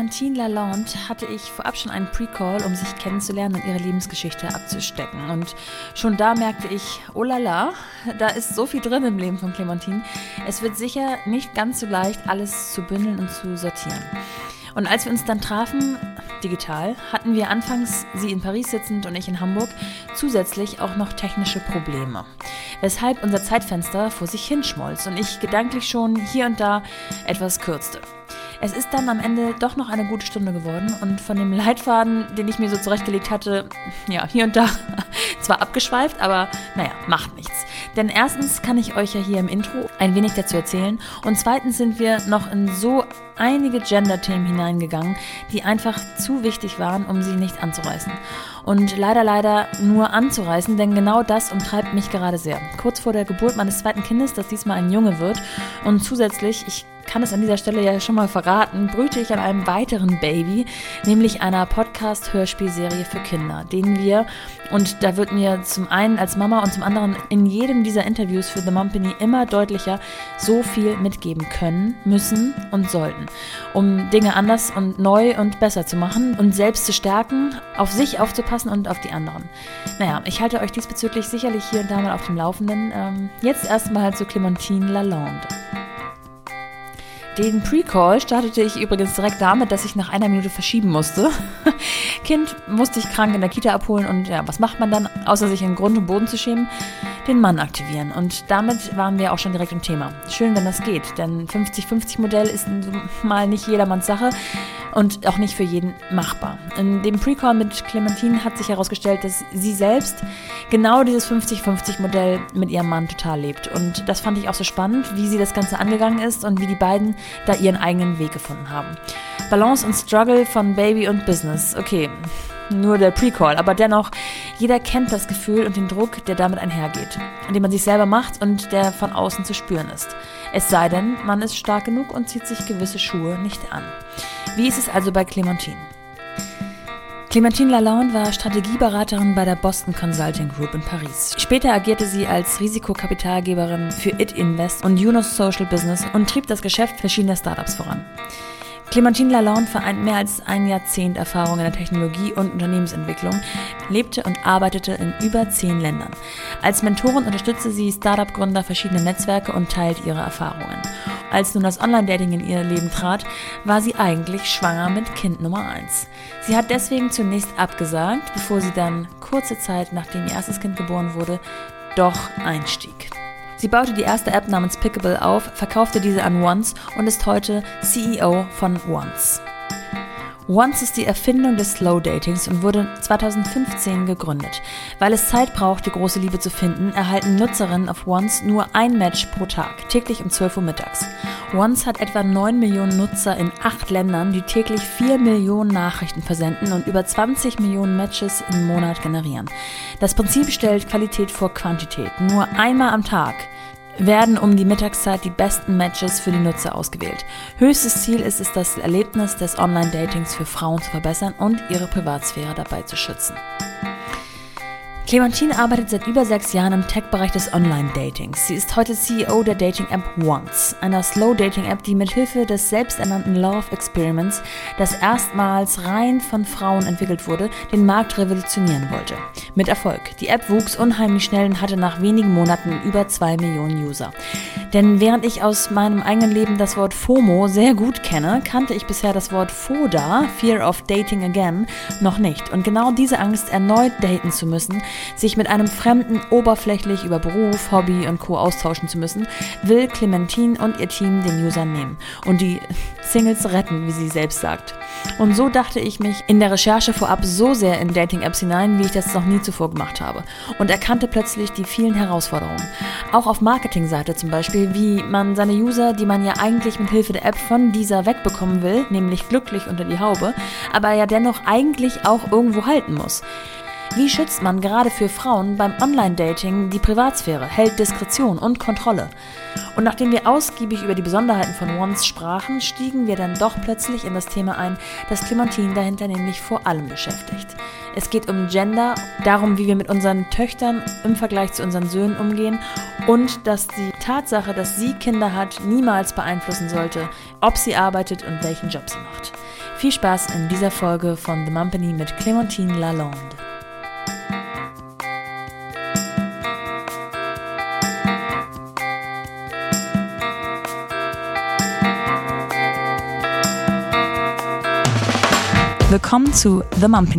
Clémentine Lalonde hatte ich vorab schon einen Pre-Call, um sich kennenzulernen und ihre Lebensgeschichte abzustecken. Und schon da merkte ich, oh la la, da ist so viel drin im Leben von Clémentine. Es wird sicher nicht ganz so leicht, alles zu bündeln und zu sortieren. Und als wir uns dann trafen, digital, hatten wir anfangs, sie in Paris sitzend und ich in Hamburg, zusätzlich auch noch technische Probleme. Weshalb unser Zeitfenster vor sich hinschmolz und ich gedanklich schon hier und da etwas kürzte. Es ist dann am Ende doch noch eine gute Stunde geworden und von dem Leitfaden, den ich mir so zurechtgelegt hatte, ja, hier und da zwar abgeschweift, aber naja, macht nichts. Denn erstens kann ich euch ja hier im Intro ein wenig dazu erzählen und zweitens sind wir noch in so einige Gender-Themen hineingegangen, die einfach zu wichtig waren, um sie nicht anzureißen. Und leider nur anzureißen, denn genau das umtreibt mich gerade sehr. Kurz vor der Geburt meines zweiten Kindes, das diesmal ein Junge wird und zusätzlich, ich kann es an dieser Stelle ja schon mal verraten, brüte ich an einem weiteren Baby, nämlich einer Podcast-Hörspielserie für Kinder, denen wir, und da wird mir zum einen als Mama und zum anderen in jedem dieser Interviews für The Mompany immer deutlicher, so viel mitgeben können, müssen und sollten, um Dinge anders und neu und besser zu machen und selbst zu stärken, auf sich aufzupassen und auf die anderen. Naja, ich halte euch diesbezüglich sicherlich hier und da mal auf dem Laufenden. Jetzt erstmal zu Clémentine Lalonde. Den Pre-Call startete ich übrigens direkt damit, dass ich nach 1 Minute verschieben musste. Kind musste ich krank in der Kita abholen und ja, was macht man dann, außer sich in Grund und Boden zu schämen? Den Mann aktivieren. Und damit waren wir auch schon direkt im Thema. Schön, wenn das geht, denn 50-50-Modell ist mal nicht jedermanns Sache und auch nicht für jeden machbar. In dem Pre-Call mit Clémentine hat sich herausgestellt, dass sie selbst genau dieses 50-50-Modell mit ihrem Mann total lebt. Und das fand ich auch so spannend, wie sie das Ganze angegangen ist und wie die beiden da ihren eigenen Weg gefunden haben. Balance und Struggle von Baby und Business. Okay, nur der Pre-Call, aber dennoch, jeder kennt das Gefühl und den Druck, der damit einhergeht, den man sich selber macht und der von außen zu spüren ist. Es sei denn, man ist stark genug und zieht sich gewisse Schuhe nicht an. Wie ist es also bei Clémentine? Clémentine Lalonde war Strategieberaterin bei der Boston Consulting Group in Paris. Später agierte sie als Risikokapitalgeberin für IT Invest und Yunus Social Business und trieb das Geschäft verschiedener Startups voran. Clémentine Lalonde vereint mehr als ein Jahrzehnt Erfahrung in der Technologie- und Unternehmensentwicklung, lebte und arbeitete in über 10 Ländern. Als Mentorin unterstützte sie Startup-Gründer verschiedener Netzwerke und teilt ihre Erfahrungen. Als nun das Online-Dating in ihr Leben trat, war sie eigentlich schwanger mit Kind Nummer 1. Sie hat deswegen zunächst abgesagt, bevor sie dann kurze Zeit nachdem ihr erstes Kind geboren wurde, doch einstieg. Sie baute die erste App namens Pickable auf, verkaufte diese an Once und ist heute CEO von Once. Once ist die Erfindung des Slow Datings und wurde 2015 gegründet. Weil es Zeit braucht, die große Liebe zu finden, erhalten Nutzerinnen auf Once nur ein Match pro Tag, täglich um 12 Uhr mittags. Once hat etwa 9 Millionen Nutzer in 8 Ländern, die täglich 4 Millionen Nachrichten versenden und über 20 Millionen Matches im Monat generieren. Das Prinzip stellt Qualität vor Quantität. Nur einmal am Tag werden um die Mittagszeit die besten Matches für die Nutzer ausgewählt. Höchstes Ziel ist es, das Erlebnis des Online-Datings für Frauen zu verbessern und ihre Privatsphäre dabei zu schützen. Clémentine arbeitet seit über 6 Jahren im Tech-Bereich des Online-Datings. Sie ist heute CEO der Dating-App Once, einer Slow-Dating-App, die mithilfe des selbsternannten Love Experiments, das erstmals rein von Frauen entwickelt wurde, den Markt revolutionieren wollte. Mit Erfolg. Die App wuchs unheimlich schnell und hatte nach wenigen Monaten über 2 Millionen User. Denn während ich aus meinem eigenen Leben das Wort FOMO sehr gut kenne, kannte ich bisher das Wort FODA, Fear of Dating Again, noch nicht. Und genau diese Angst, erneut daten zu müssen, sich mit einem Fremden oberflächlich über Beruf, Hobby und Co. austauschen zu müssen, will Clémentine und ihr Team den Usern nehmen und die Singles retten, wie sie selbst sagt. Und so dachte ich mich in der Recherche vorab so sehr in Dating-Apps hinein, wie ich das noch nie zuvor gemacht habe und erkannte plötzlich die vielen Herausforderungen. Auch auf Marketingseite zum Beispiel, wie man seine User, die man ja eigentlich mit Hilfe der App von dieser wegbekommen will, nämlich glücklich unter die Haube, aber ja dennoch eigentlich auch irgendwo halten muss. Wie schützt man gerade für Frauen beim Online-Dating die Privatsphäre, hält Diskretion und Kontrolle? Und nachdem wir ausgiebig über die Besonderheiten von Once sprachen, stiegen wir dann doch plötzlich in das Thema ein, das Clémentine dahinter nämlich vor allem beschäftigt. Es geht um Gender, darum, wie wir mit unseren Töchtern im Vergleich zu unseren Söhnen umgehen und dass die Tatsache, dass sie Kinder hat, niemals beeinflussen sollte, ob sie arbeitet und welchen Job sie macht. Viel Spaß in dieser Folge von The Mumpany mit Clémentine Lalonde. Willkommen zu The Mumpany.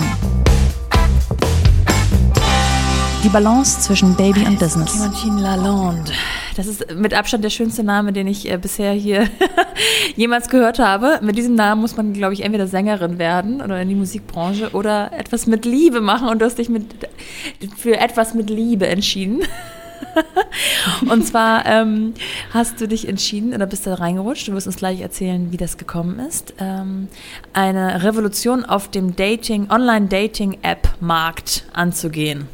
Die Balance zwischen Baby und Business. Clémentine Lalonde. Das ist mit Abstand der schönste Name, den ich bisher hier jemals gehört habe. Mit diesem Namen muss man, glaube ich, entweder Sängerin werden oder in die Musikbranche oder etwas mit Liebe machen. Und du hast dich für etwas mit Liebe entschieden. Und zwar hast du dich entschieden oder bist da reingerutscht. Du wirst uns gleich erzählen, wie das gekommen ist. Eine Revolution auf dem Online-Dating-App-Markt anzugehen.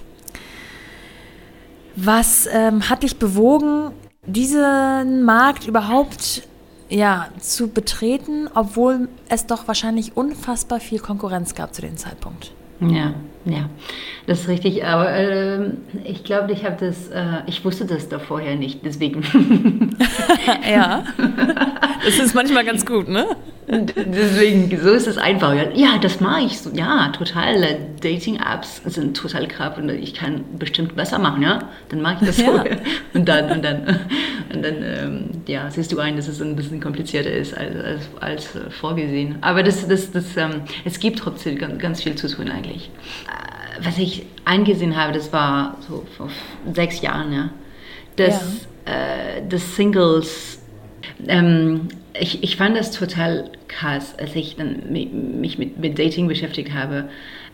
Was hat dich bewogen, diesen Markt überhaupt zu betreten, obwohl es doch wahrscheinlich unfassbar viel Konkurrenz gab zu dem Zeitpunkt? Ja, das ist richtig, aber ich glaube, ich wusste das da vorher nicht, deswegen. Ja, das ist manchmal ganz gut, ne? Deswegen, so ist es einfach. Ja, das mache ich so. Ja, total. Dating-Apps sind total krass und ich kann bestimmt besser machen, ja? Dann mache ich das so. Ja. Und dann siehst du ein, dass es ein bisschen komplizierter ist als vorgesehen. Aber es gibt trotzdem ganz viel zu tun eigentlich. Was ich eingesehen habe, das war so vor 6 Jahren, ja, dass Singles, ich fand das total krass, als ich dann mich mit Dating beschäftigt habe,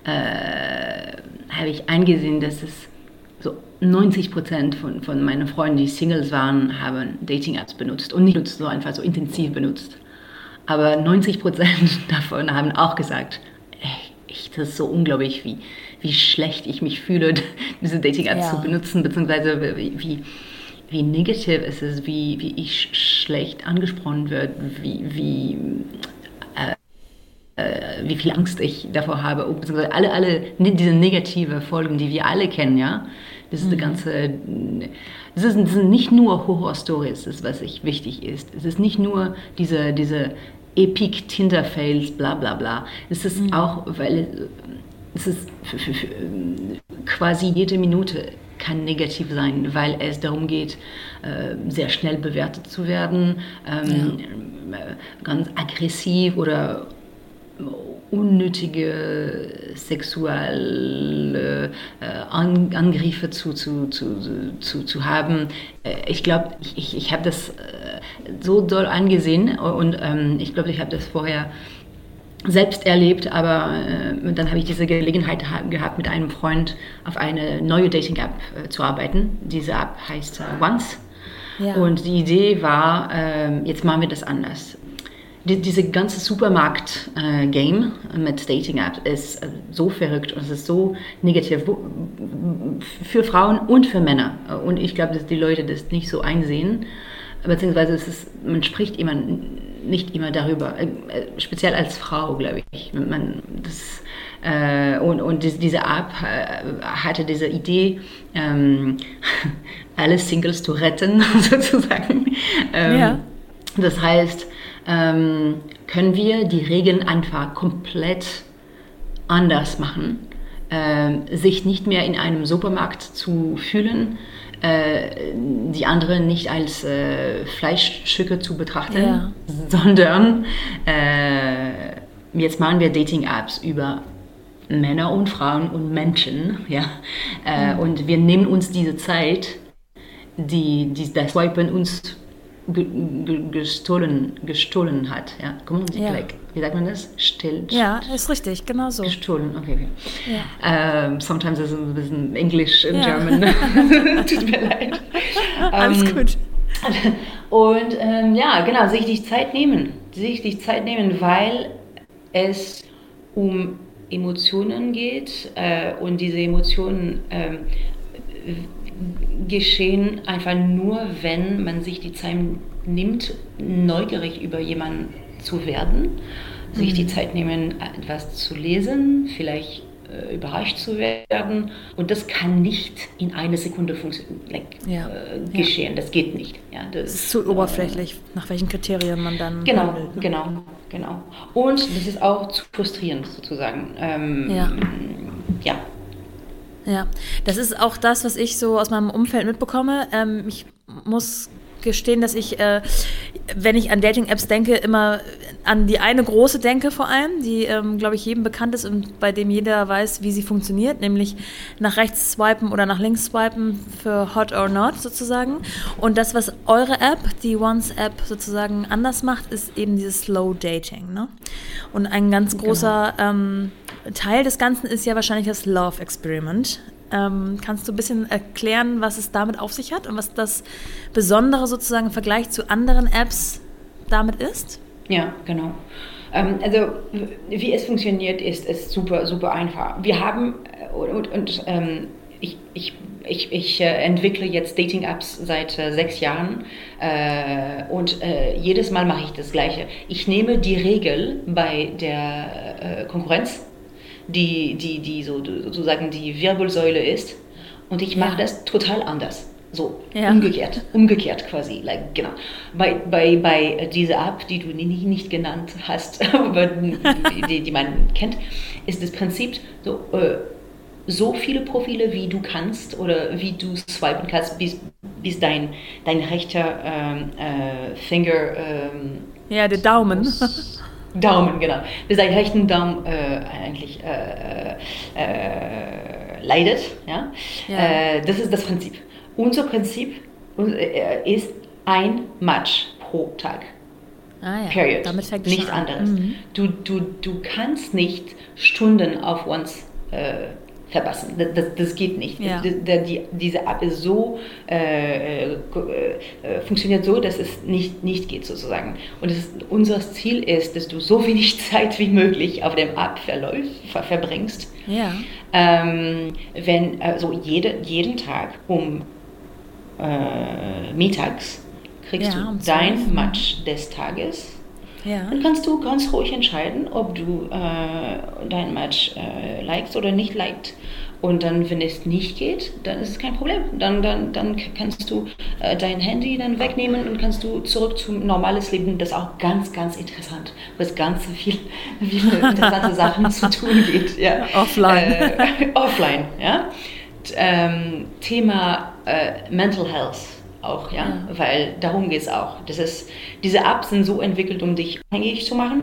habe ich eingesehen, dass es so 90% von meinen Freunden, die Singles waren, haben Dating-Apps benutzt und nicht so einfach so intensiv benutzt. Aber 90% davon haben auch gesagt, das ist so unglaublich, wie schlecht ich mich fühle, diese Dating-Apps zu benutzen, beziehungsweise wie negativ es ist, wie ich schlecht angesprochen werde, wie viel Angst ich davor habe, beziehungsweise alle diese negative Folgen, die wir alle kennen, ja. Das ist das sind nicht nur Horror-Stories, das was wichtig ist. Es ist nicht nur diese Epic Tinder-Fails, bla bla bla. Es ist auch, weil es ist für quasi jede Minute kann negativ sein, weil es darum geht, sehr schnell bewertet zu werden, ganz aggressiv oder unnötige sexuelle Angriffe zu haben. Ich glaube, ich habe das so doll angesehen und ich glaube, ich habe das vorher selbst erlebt, aber dann habe ich diese Gelegenheit gehabt, mit einem Freund auf eine neue Dating-App zu arbeiten. Diese App heißt Once. Ja. Und die Idee war, jetzt machen wir das anders. Diese ganze Supermarkt-Game mit Dating-Apps ist so verrückt und es ist so negativ für Frauen und für Männer. Und ich glaube, dass die Leute das nicht so einsehen, beziehungsweise man spricht nicht immer darüber, speziell als Frau, glaube ich. Diese App hatte diese Idee, alle Singles zu retten, sozusagen. Das heißt, können wir die Regeln einfach komplett anders machen, sich nicht mehr in einem Supermarkt zu fühlen, die anderen nicht als Fleischstücke zu betrachten, sondern jetzt machen wir Dating-Apps über Männer und Frauen und Menschen, und wir nehmen uns diese Zeit, die das Swipen uns gestohlen hat. Ja. Wie sagt man das? Ja, ist richtig, genau so. Gestohlen, okay. Ja. Sometimes is ein bisschen English in German. Tut mir leid. Alles gut. Und genau, sich die Zeit nehmen, weil es um Emotionen geht und diese Emotionen geschehen einfach nur, wenn man sich die Zeit nimmt, neugierig über jemanden zu werden, sich die Zeit nehmen, etwas zu lesen, vielleicht überrascht zu werden. Und das kann nicht in einer Sekunde geschehen. Das geht nicht. Ja, das ist zu oberflächlich, nach welchen Kriterien man dann handelt. Ne? Genau. Und das ist auch zu frustrierend sozusagen. Ja, das ist auch das, was ich so aus meinem Umfeld mitbekomme. Ich muss gestehen, dass ich, wenn ich an Dating-Apps denke, immer an die eine große denke vor allem, die, glaube ich, jedem bekannt ist und bei dem jeder weiß, wie sie funktioniert, nämlich nach rechts swipen oder nach links swipen für Hot or Not sozusagen. Und das, was eure App, die Once-App sozusagen anders macht, ist eben dieses Slow Dating. Ne? Und ein ganz großer Teil des Ganzen ist ja wahrscheinlich das Love Experiment. Kannst du ein bisschen erklären, was es damit auf sich hat und was das Besondere sozusagen im Vergleich zu anderen Apps damit ist? Ja, genau. Also wie es funktioniert, ist super, super einfach. Wir haben ich entwickle jetzt Dating-Apps seit 6 Jahren und jedes Mal mache ich das Gleiche. Ich nehme die Regel bei der Konkurrenz, die sozusagen die Wirbelsäule ist, und ich mache das total anders. So, umgekehrt quasi. Genau. Bei dieser App, die du nicht genannt hast, aber die man kennt, ist das Prinzip so viele Profile, wie du kannst oder wie du swipen kannst, bis dein rechter Finger... der Daumen. Daumen, genau. Bis dein rechten Daumen eigentlich leidet. Ja? Das ist das Prinzip. Unser Prinzip ist ein Match pro Tag. Period. Damit fängt es nichts anderes. Mhm. Du kannst nicht Stunden auf Once verpassen. Das geht nicht. Ja. Diese App ist so, funktioniert so, dass es nicht geht sozusagen. Und unser Ziel ist, dass du so wenig Zeit wie möglich auf dem App verbringst. Ja. Wenn jeden Tag mittags kriegst du dein Match des Tages. Ja. Dann kannst du ganz ruhig entscheiden, ob du dein Match likest oder nicht liked. Und dann, wenn es nicht geht, dann ist es kein Problem. Dann kannst du dein Handy dann wegnehmen und kannst du zurück zum normales Leben. Das ist auch ganz, ganz interessant, was ganz viele interessante Sachen zu tun geht. Ja. Offline. Offline, ja. Thema Mental Health auch, weil darum geht es auch. Diese Apps sind so entwickelt, um dich abhängig zu machen,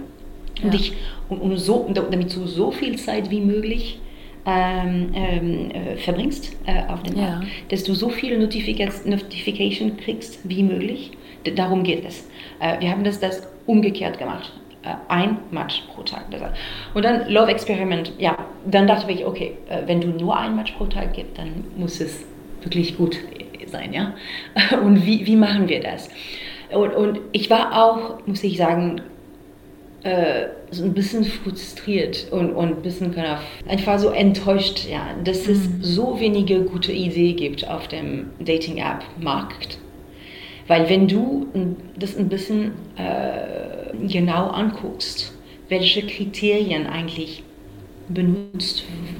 damit du so viel Zeit wie möglich verbringst auf dem App, dass du so viele Notification kriegst wie möglich. Darum geht es. Wir haben das umgekehrt gemacht. Ein Match pro Tag. Und dann Love Experiment, dann dachte ich, okay, wenn du nur ein Match pro Tag gibst, dann muss es wirklich gut sein, ja. Und wie machen wir das? Und ich war auch, muss ich sagen, so ein bisschen frustriert und ein bisschen einfach so enttäuscht, dass es so wenige gute Ideen gibt auf dem Dating-App-Markt. Weil wenn du das ein bisschen genau anguckst, welche Kriterien eigentlich benutzt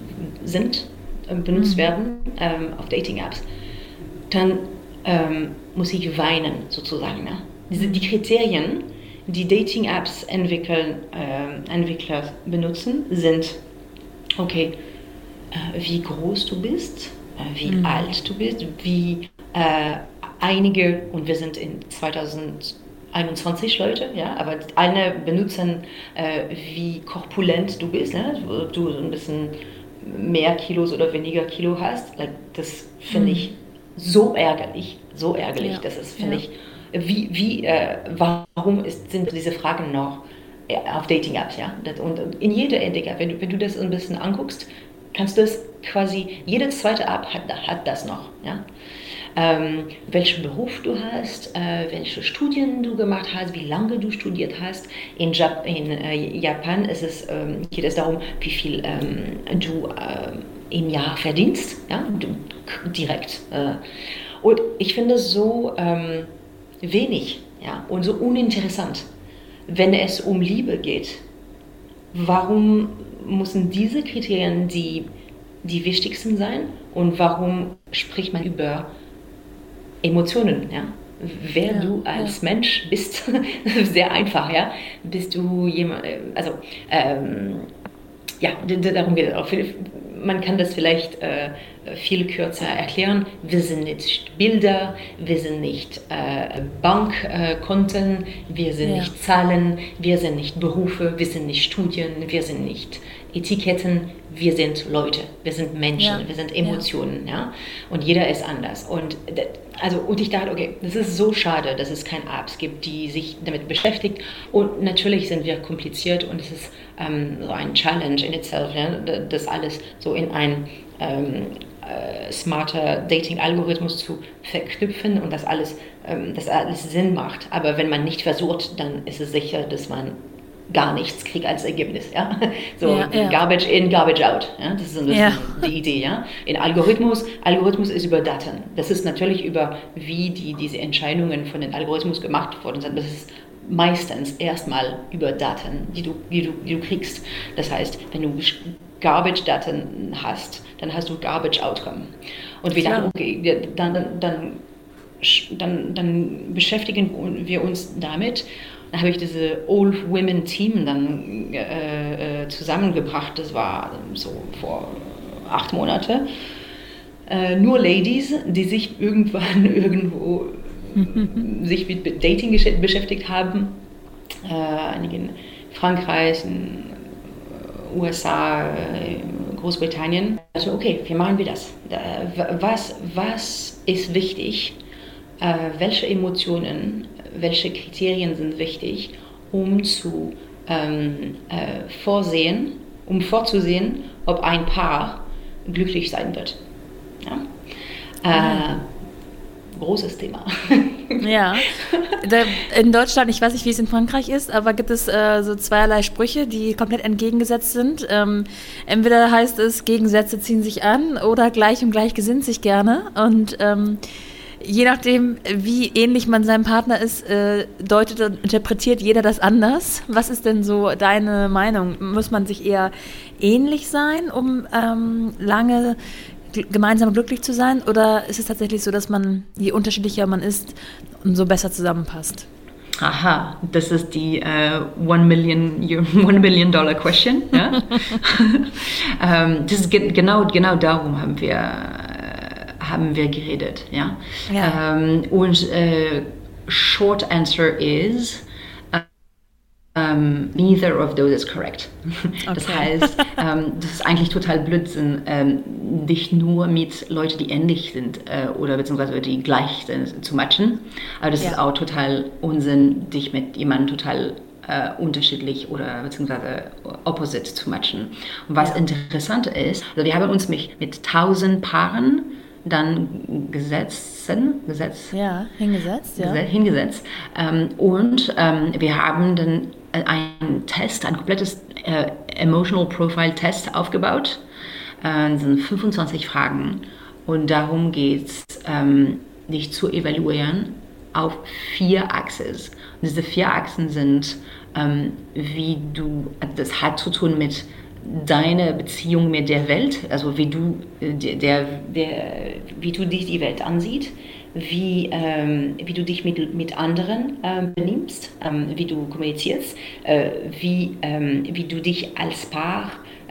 werden auf Dating-Apps, dann muss ich weinen sozusagen. Ne? Die Kriterien, die Dating-Apps-Entwickler benutzen, sind, okay, wie groß du bist, wie alt du bist, wie einige, und wir sind in 2021 Leute, aber alle benutzen, wie korpulent du bist, ne? Ob du so ein bisschen mehr Kilos oder weniger Kilo hast. Das finde ich so ärgerlich, das ist, finde ich, warum sind diese Fragen noch auf Dating-Apps, Und in jeder Dating-App, wenn du das ein bisschen anguckst, kannst du das quasi, jede zweite App hat das noch, welchen Beruf du hast, welche Studien du gemacht hast, wie lange du studiert hast. In Japan geht es darum, wie viel du im Jahr verdienst, direkt. Und ich finde es so wenig und so uninteressant, wenn es um Liebe geht. warum müssen diese Kriterien die wichtigsten sein und warum spricht man über Emotionen, ja? Wer du als Mensch bist, sehr einfach, ja? Bist du jemand, also darum geht es auch. Man kann das vielleicht viel kürzer erklären. Wir sind nicht Bilder, wir sind nicht Bankkonten, wir sind nicht Zahlen, wir sind nicht Berufe, wir sind nicht Studien, wir sind nicht Etiketten, wir sind Leute, wir sind Menschen, wir sind Emotionen, ja. Und jeder ist anders. Und ich dachte, okay, das ist so schade, dass es keine Apps gibt, die sich damit beschäftigt. Und natürlich sind wir kompliziert und es ist so ein Challenge in itself, ja, das alles so in ein smarter Dating-Algorithmus zu verknüpfen und das alles Sinn macht. Aber wenn man nicht versucht, dann ist es sicher, dass man gar nichts kriegt als Ergebnis. Ja? So Garbage in, Garbage out. Ja? Das ist so die Idee. Ja? In Algorithmus ist über Daten. Das ist natürlich über, wie diese Entscheidungen von den Algorithmus gemacht worden sind. Das ist meistens erstmal über Daten, die du kriegst. Das heißt, wenn du Garbage-Daten hast, dann hast du Garbage-Outcome. Und wir dachten, okay, dann beschäftigen wir uns damit. Dann habe ich diese All-Women-Team dann zusammengebracht. Das war so vor 8 Monaten. Nur Ladies, die sich irgendwo sich mit Dating beschäftigt haben. Einige in Frankreich, in USA, Großbritannien. Also okay, wie machen wir das? Was ist wichtig? Welche Emotionen, welche Kriterien sind wichtig, um vorzusehen, ob ein Paar glücklich sein wird. Ja? Großes Thema. Ja, in Deutschland, ich weiß nicht, wie es in Frankreich ist, aber gibt es so zweierlei Sprüche, die komplett entgegengesetzt sind. Entweder heißt es, Gegensätze ziehen sich an oder gleich und gleich gesinnt sich gerne. Und je nachdem, wie ähnlich man seinem Partner ist, deutet und interpretiert jeder das anders. Was ist denn so deine Meinung? Muss man sich eher ähnlich sein, um lange gemeinsam glücklich zu sein? Oder ist es tatsächlich so, dass man, je unterschiedlicher man ist, umso besser zusammenpasst? Aha, das ist die $1 million question. Ja? Das ist genau darum haben wir geredet. Ja? Und short answer is neither of those is correct. Das heißt, das ist eigentlich total Blödsinn, dich nur mit Leuten, die ähnlich sind oder beziehungsweise die gleich sind, zu matchen. Aber das ist auch total Unsinn, dich mit jemandem total unterschiedlich oder beziehungsweise opposite zu matchen. Und was interessant ist, also wir haben uns mit 1000 Paaren dann hingesetzt. Und wir haben dann ein komplettes Emotional Profile Test aufgebaut. Das sind 25 Fragen und darum geht es, dich zu evaluieren auf 4 Achsen. Diese 4 Achsen sind, das hat zu tun mit deine Beziehung mit der Welt, also wie du dich die Welt ansieht, wie du dich mit anderen benimmst, wie du kommunizierst, wie du dich als Paar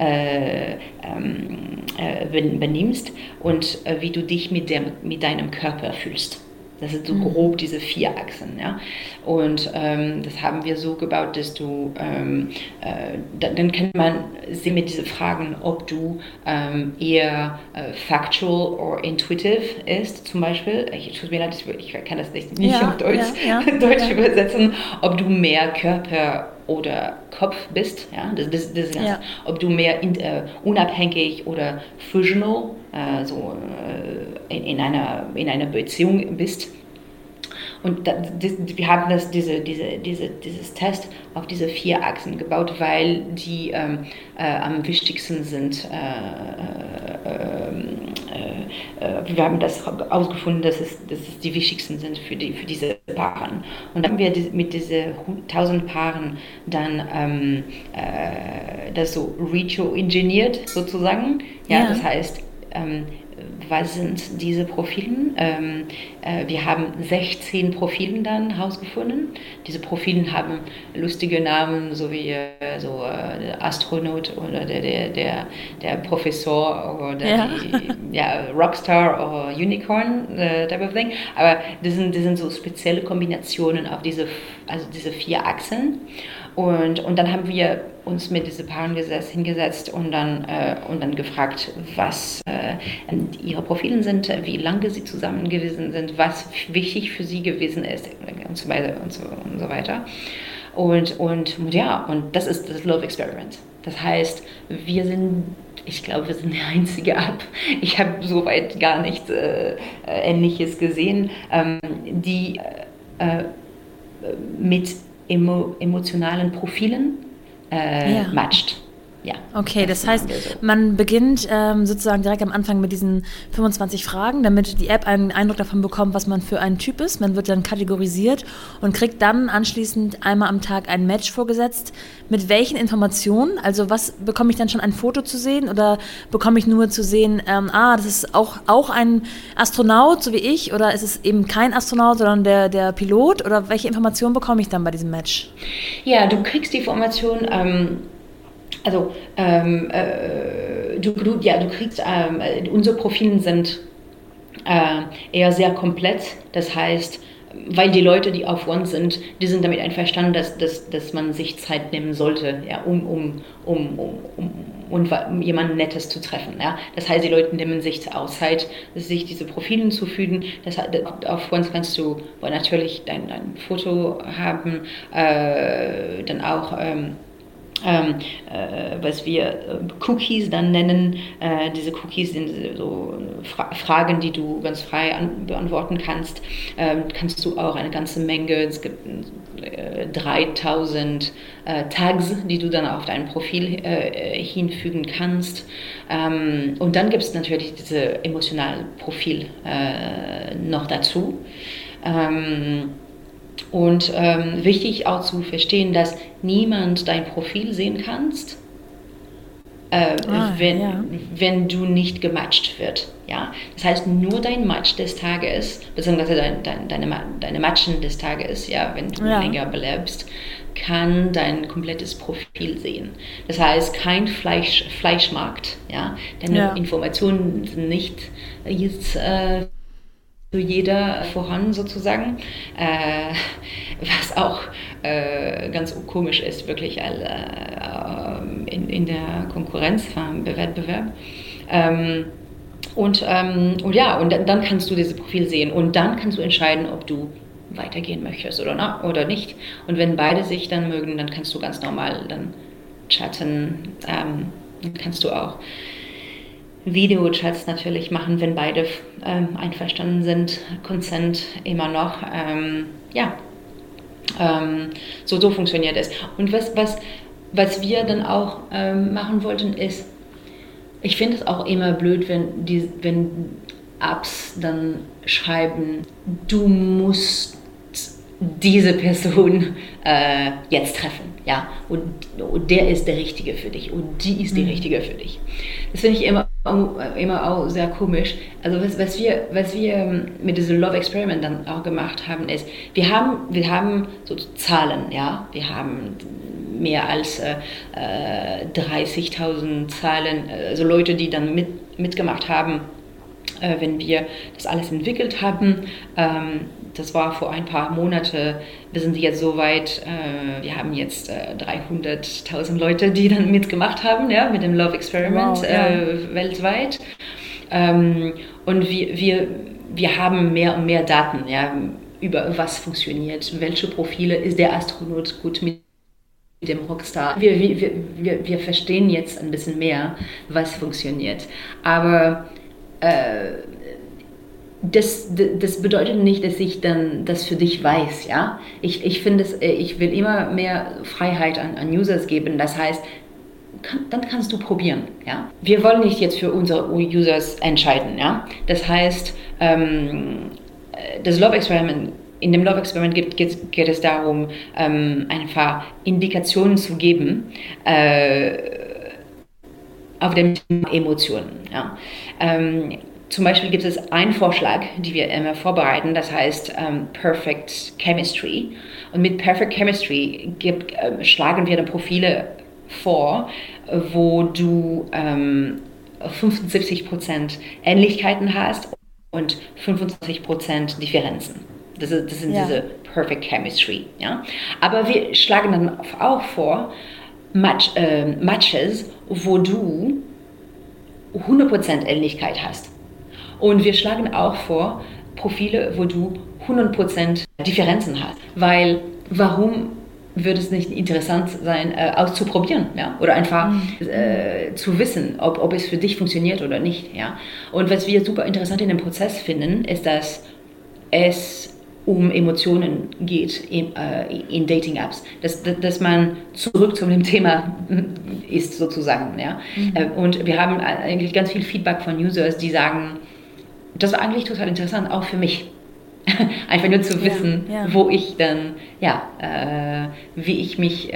benimmst und wie du dich mit deinem Körper fühlst. Das sind so grob diese 4 Achsen. Ja? Und das haben wir so gebaut, dass du, dann kann man sehen mit diesen Fragen, ob du eher factual oder intuitive ist, zum Beispiel. Tut mir leid, ich kann das nicht auf Deutsch übersetzen. Ob du mehr Körper oder Kopf bist, ja? Ob du mehr unabhängig oder fusional in einer Beziehung bist. wir haben dieses Test auf diese 4 Achsen gebaut, weil die am wichtigsten sind. Wir haben das ausgefunden, dass es die wichtigsten sind für diese Paaren. Und dann haben wir mit diesen 1000 Paaren dann das so retro-engineert sozusagen. Ja, das heißt, was sind diese Profilen? Wir haben 16 Profilen dann herausgefunden. Diese Profilen haben lustige Namen, so wie der Astronaut oder der Professor oder Rockstar oder Unicorn, type of thing. Aber das sind so spezielle Kombinationen auf diese 4 Achsen. Und dann haben wir uns mit diesen Paaren hingesetzt und dann gefragt, was ihre Profile sind, wie lange sie zusammen gewesen sind, was wichtig für sie gewesen ist und so weiter und so weiter. Und das ist das Love Experiment. Das heißt, ich glaube, wir sind die einzige App, ich habe soweit gar nichts Ähnliches gesehen, die mit emotionalen Profilen matcht. Ja, okay, das heißt, man beginnt sozusagen direkt am Anfang mit diesen 25 Fragen, damit die App einen Eindruck davon bekommt, was man für ein Typ ist. Man wird dann kategorisiert und kriegt dann anschließend einmal am Tag ein Match vorgesetzt. Mit welchen Informationen? Also was bekomme ich dann schon ein Foto zu sehen oder bekomme ich nur zu sehen, das ist auch ein Astronaut, so wie ich, oder ist es eben kein Astronaut, sondern der Pilot? Oder welche Informationen bekomme ich dann bei diesem Match? Ja, du kriegst die Information. Du kriegst, unsere Profile sind eher sehr komplett, das heißt, weil die Leute, die auf uns sind, die sind damit einverstanden, dass man sich Zeit nehmen sollte, ja, um jemanden Nettes zu treffen. Ja. Das heißt, die Leute nehmen sich auch Zeit, sich diese Profile zu fügen. Auf uns kannst du natürlich dein Foto haben, dann auch was wir Cookies dann nennen. Diese Cookies sind so Fragen, die du ganz frei beantworten kannst. Kannst du auch eine ganze Menge, es gibt 3000 Tags, die du dann auf dein Profil hinfügen kannst. Und dann gibt es natürlich diese emotionale Profil noch dazu. Und wichtig auch zu verstehen, dass niemand dein Profil sehen kannst, wenn du nicht gematcht wird. Ja? Das heißt, nur dein Match des Tages, beziehungsweise deine Matchen des Tages, ja, wenn du länger bleibst, kann dein komplettes Profil sehen. Das heißt, kein Fleischmarkt. Ja? Deine Informationen sind nicht jetzt für jeder vorhanden sozusagen, was auch ganz komisch ist, wirklich in der Konkurrenz, im Wettbewerb. Und dann kannst du dieses Profil sehen und dann kannst du entscheiden, ob du weitergehen möchtest oder nicht. Und wenn beide sich dann mögen, dann kannst du ganz normal dann chatten, dann kannst du auch Videochats natürlich machen, wenn beide einverstanden sind, Consent immer noch, so funktioniert es. Und was wir dann auch machen wollten ist, ich finde es auch immer blöd, wenn Apps dann schreiben, du musst diese Person jetzt treffen, ja, und der ist der Richtige für dich und die ist die Richtige für dich. Das finde ich immer auch sehr komisch. Also was wir mit diesem Love Experiment dann auch gemacht haben, ist, wir haben so Zahlen, ja, wir haben mehr als 30.000 Zahlen, also Leute, die dann mitgemacht haben, wenn wir das alles entwickelt haben. Das war vor ein paar Monaten. Wir sind jetzt so weit, wir haben jetzt 300.000 Leute, die dann mitgemacht haben, ja, mit dem Love Experiment weltweit. Und wir haben mehr und mehr Daten, ja, über was funktioniert, welche Profile ist der Astronaut gut mit dem Rockstar. Wir verstehen jetzt ein bisschen mehr, was funktioniert. Aber das bedeutet nicht, dass ich dann das für dich weiß, ja. Ich finde ich will immer mehr Freiheit an Users geben. Das heißt, dann kannst du probieren, ja. Wir wollen nicht jetzt für unsere Users entscheiden, ja. Das heißt, das Love Experiment, in dem Love Experiment geht es darum, einfach Indikationen zu geben auf dem Thema Emotionen, ja. Zum Beispiel gibt es einen Vorschlag, den wir immer vorbereiten, das heißt Perfect Chemistry. Und mit Perfect Chemistry schlagen wir dann Profile vor, wo du 75% Ähnlichkeiten hast und 25% Differenzen. Das sind diese Perfect Chemistry. Ja? Aber wir schlagen dann auch vor Matches, wo du 100% Ähnlichkeit hast. Und wir schlagen auch vor Profile, wo du 100% Differenzen hast. Weil, warum würde es nicht interessant sein, auszuprobieren, ja? Oder einfach zu wissen, ob es für dich funktioniert oder nicht. Ja? Und was wir super interessant in dem Prozess finden, ist, dass es um Emotionen geht in Dating-Apps. Dass man zurück zu dem Thema ist, sozusagen. Ja? Und wir haben eigentlich ganz viel Feedback von Users, die sagen, das war eigentlich total interessant, auch für mich. Einfach nur zu wissen, wo ich dann, wie ich mich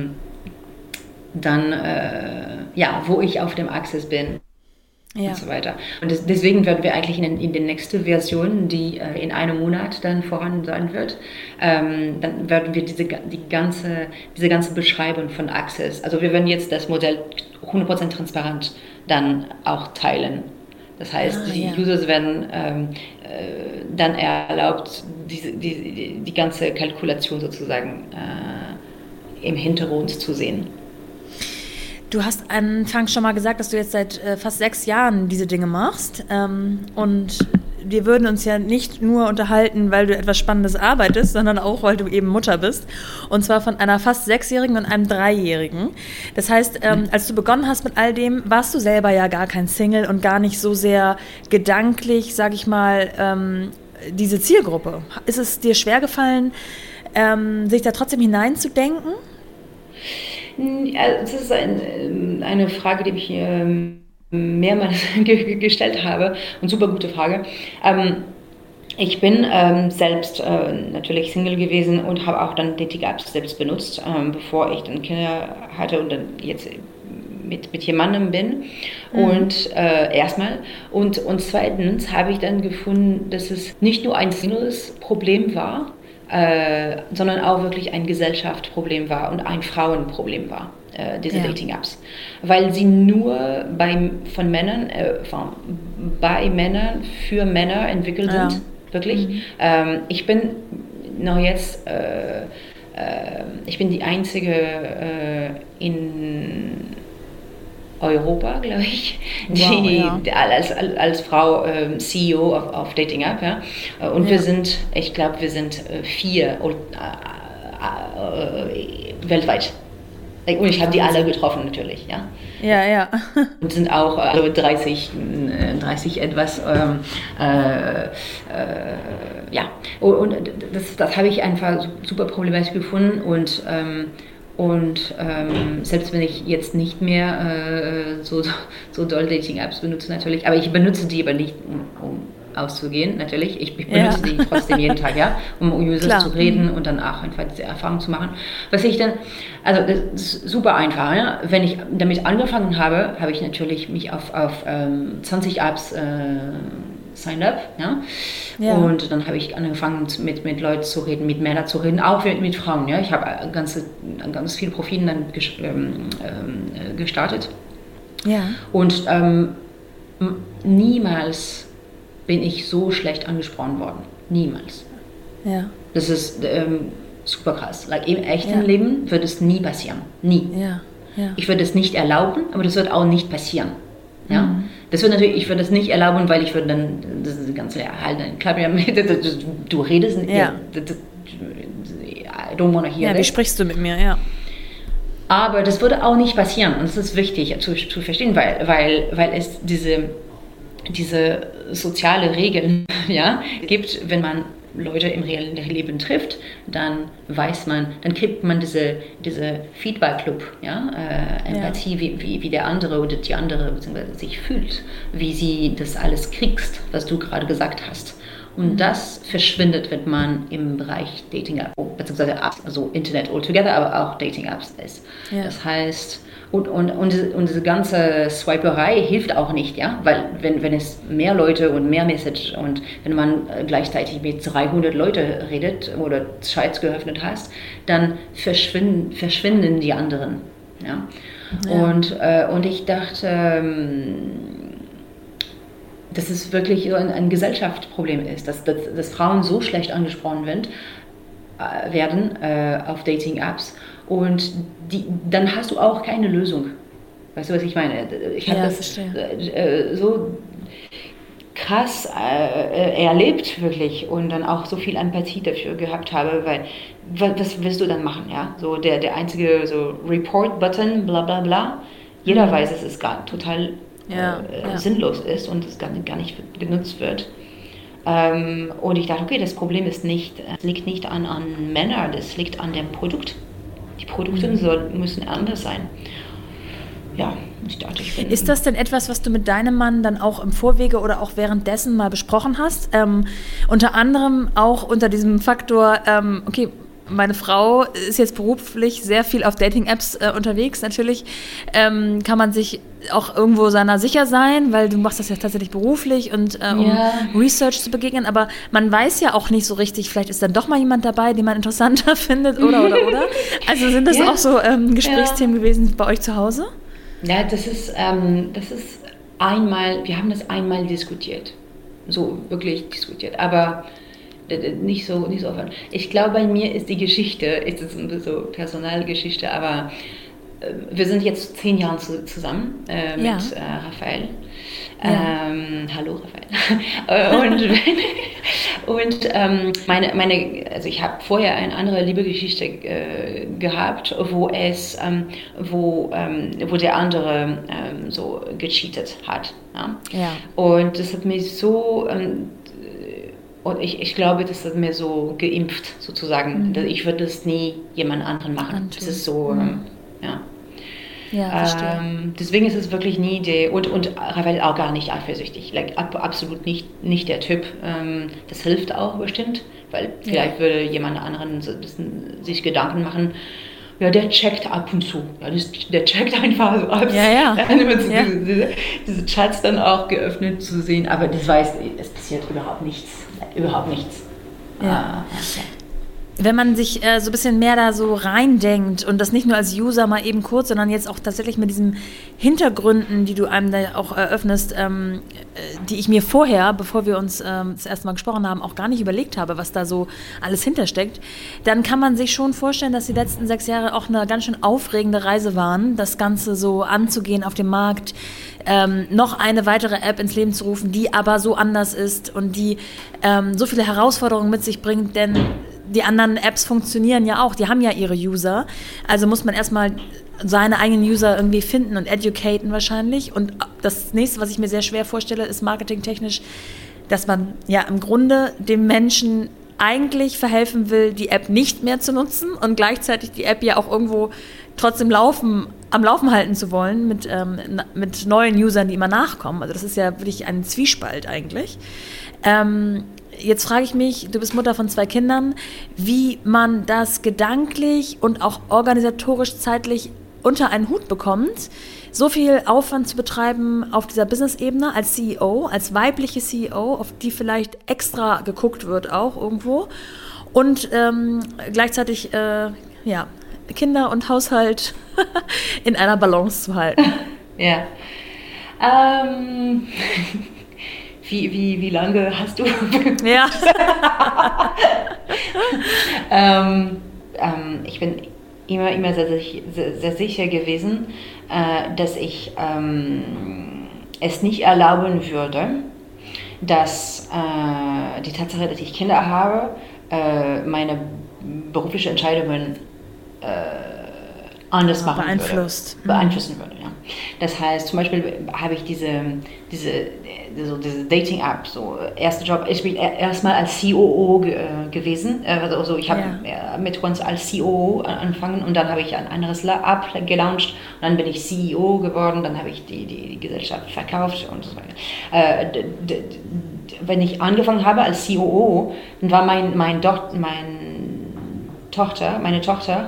wo ich auf dem Axis bin und so weiter. Und deswegen werden wir eigentlich in der nächsten Version, die in einem Monat dann vorhanden sein wird, dann werden wir diese ganze Beschreibung von Axis, also wir werden jetzt das Modell 100% transparent dann auch teilen. Das heißt, die Users werden dann erlaubt, die ganze Kalkulation sozusagen im Hintergrund zu sehen. Du hast anfangs schon mal gesagt, dass du jetzt seit fast 6 Jahren diese Dinge machst. Und wir würden uns ja nicht nur unterhalten, weil du etwas Spannendes arbeitest, sondern auch, weil du eben Mutter bist. Und zwar von einer fast 6-Jährigen und einem 3-Jährigen. Das heißt, als du begonnen hast mit all dem, warst du selber ja gar kein Single und gar nicht so sehr gedanklich, sag ich mal, diese Zielgruppe. Ist es dir schwergefallen, sich da trotzdem hineinzudenken? Das ist eine Frage, die ich mehrmals gestellt habe und super gute Frage. Ich bin selbst natürlich Single gewesen und habe auch dann Dating-Apps selbst benutzt, bevor ich dann Kinder hatte und dann jetzt mit jemandem bin. Und erstmal. Und zweitens habe ich dann gefunden, dass es nicht nur ein Singles-Problem war, sondern auch wirklich ein Gesellschaftsproblem war und ein Frauenproblem war, diese Dating-Apps. Weil sie nur bei Männern für Männer entwickelt sind, wirklich. Ich bin noch jetzt, ich bin die einzige in Europa, glaube ich, die als Frau CEO auf Dating App, ja. Und wir sind, ich glaube, wir sind 4 weltweit. Und ich habe die alle getroffen natürlich, ja. Ja. Und sind auch 30 etwas, Und das habe ich einfach super problematisch gefunden und selbst wenn ich jetzt nicht mehr so doll Dating-Apps benutze natürlich, aber ich benutze die aber nicht, um auszugehen, natürlich. Ich benutze die trotzdem jeden Tag, ja, um Users zu reden und dann auch einfach diese Erfahrung zu machen. Was ich dann, also das ist super einfach, ja. Wenn ich damit angefangen habe, habe ich natürlich mich auf 20 Apps signed up, ja. Und dann habe ich angefangen mit Leuten zu reden, mit Männern zu reden, auch mit Frauen, ja. Ich habe ganz viele Profile dann gestartet. Ja. Und niemals bin ich so schlecht angesprochen worden. Niemals. Ja. Das ist super krass. Like, im echten Leben wird es nie passieren. Nie. Ja. Ich würde es nicht erlauben, aber das wird auch nicht passieren. Ja? Das wird natürlich, ich würde es nicht erlauben, weil ich würde dann das ganze du redest nicht. I don't wanna hear wie sprichst du mit mir, ja. Aber das würde auch nicht passieren und das ist wichtig zu verstehen, weil es diese diese soziale Regeln gibt, wenn man Leute im reellen Leben trifft, dann weiß man, dann kriegt man diese Feedback-Loop, Empathie, wie der andere oder die andere beziehungsweise sich fühlt, wie sie das alles kriegst, was du gerade gesagt hast. Und das verschwindet, wenn man im Bereich Dating-Apps, beziehungsweise Apps, also Internet altogether, aber auch Dating-Apps ist. Ja. Das heißt, und diese ganze Swiperei hilft auch nicht, ja, weil wenn es mehr Leute und mehr Message und wenn man gleichzeitig mit 300 Leute redet oder Chats geöffnet hast, dann verschwinden die anderen, ja. Und ich dachte, dass es wirklich ein Gesellschaftsproblem ist, dass Frauen so schlecht angesprochen werden auf Dating-Apps und dann hast du auch keine Lösung. Weißt du, was ich meine? Ich habe das so krass erlebt, wirklich, und dann auch so viel Empathie dafür gehabt habe, weil was willst du dann machen? Ja? So der einzige so Report-Button, bla bla bla. Jeder weiß, dass es total sinnlos ist und es gar nicht genutzt wird. Und ich dachte, okay, das Problem liegt nicht an Männern, das liegt an dem Produkt. Die Produkte müssen anders sein. Ja, ich dachte, Ist das denn etwas, was du mit deinem Mann dann auch im Vorwege oder auch währenddessen mal besprochen hast? Unter anderem auch unter diesem Faktor, okay, meine Frau ist jetzt beruflich sehr viel auf Dating-Apps unterwegs. Natürlich kann man sich auch irgendwo seiner sicher sein, weil du machst das ja tatsächlich beruflich und um Research zu begegnen. Aber man weiß ja auch nicht so richtig, vielleicht ist dann doch mal jemand dabei, den man interessanter findet oder. Also sind das auch so Gesprächsthemen gewesen bei euch zu Hause? Ja, das ist einmal, wir haben das einmal diskutiert. So wirklich diskutiert. Aber nicht so offen. Ich glaube, bei mir ist die Geschichte, ist es so Personalgeschichte, aber wir sind jetzt 10 Jahre zusammen mit Raphael. Hallo Raphael. Also ich habe vorher eine andere Liebesgeschichte gehabt, wo der andere so gecheatet hat. Ja? Und das hat mich so und ich glaube, das hat mir so geimpft, sozusagen. Ich würde das nie jemand anderen machen. Das ist so, deswegen ist es wirklich nie und Raphael auch gar nicht eifersüchtig. Absolut nicht der Typ. Das hilft auch bestimmt, weil vielleicht würde jemand anderen sich Gedanken machen. Ja, der checkt ab und zu. Ja, der checkt einfach so ab. Diese Chats dann auch geöffnet zu sehen. Aber das weiß, es passiert überhaupt nichts. Überhaupt nichts. Ja. Wenn man sich so ein bisschen mehr da so reindenkt und das nicht nur als User mal eben kurz, sondern jetzt auch tatsächlich mit diesen Hintergründen, die du einem da auch eröffnest, die ich mir vorher, bevor wir uns das erste Mal gesprochen haben, auch gar nicht überlegt habe, was da so alles hintersteckt, dann kann man sich schon vorstellen, dass die letzten 6 Jahre auch eine ganz schön aufregende Reise waren, das Ganze so anzugehen auf dem Markt, noch eine weitere App ins Leben zu rufen, die aber so anders ist und die so viele Herausforderungen mit sich bringt, denn die anderen Apps funktionieren ja auch, die haben ja ihre User, also muss man erstmal seine eigenen User irgendwie finden und educaten wahrscheinlich. Und das nächste, was ich mir sehr schwer vorstelle, ist marketingtechnisch, dass man ja im Grunde dem Menschen eigentlich verhelfen will, die App nicht mehr zu nutzen und gleichzeitig die App ja auch irgendwo trotzdem am Laufen halten zu wollen mit neuen Usern, die immer nachkommen. Also das ist ja wirklich ein Zwiespalt eigentlich. Jetzt frage ich mich, du bist Mutter von 2 Kindern, wie man das gedanklich und auch organisatorisch zeitlich unter einen Hut bekommt, so viel Aufwand zu betreiben auf dieser Business-Ebene als CEO, als weibliche CEO, auf die vielleicht extra geguckt wird auch irgendwo und gleichzeitig Kinder und Haushalt in einer Balance zu halten. Ja. Wie lange hast du? Ja. Ich bin immer sehr sicher gewesen, dass ich es nicht erlauben würde, dass die Tatsache, dass ich Kinder habe, meine beruflichen Entscheidungen anders machen beeinflusst. würde, beeinflussen würde. Ja. Das heißt, zum Beispiel habe ich diese Dating-App, so erster Job, ich bin erstmal als COO gewesen, also ich habe mit uns als COO angefangen und dann habe ich ein anderes App gelauncht und dann bin ich CEO geworden, dann habe ich die Gesellschaft verkauft und so weiter. Wenn ich angefangen habe als COO, dann war meine Tochter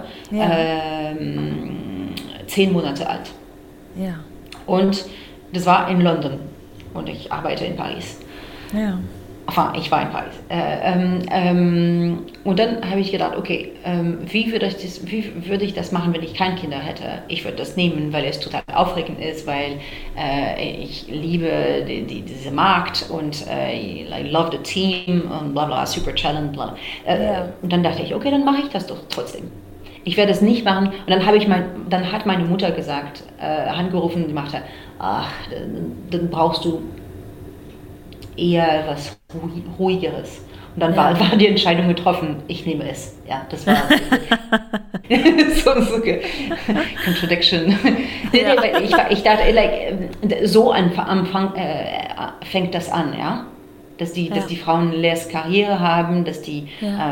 10 Monate alt. Ja. Und das war in London und ich arbeite in Paris. Ja. Enfin, ich war in Paris. Und dann habe ich gedacht, okay, wie würde ich das machen, wenn ich keine Kinder hätte? Ich würde das nehmen, weil es total aufregend ist, weil ich liebe diese Markt und I love the team und bla bla, super challenge, bla. Und dann dachte ich, okay, dann mache ich das doch trotzdem. Ich werde es nicht machen. Und dann hat meine Mutter gesagt, angerufen und gemacht, ach, dann brauchst du eher was Ruhigeres. Und dann war die Entscheidung getroffen, ich nehme es. Ja, das war so Contradiction. Ich dachte, so am Anfang fängt das an, ja. Dass die Frauen less Karriere haben, dass die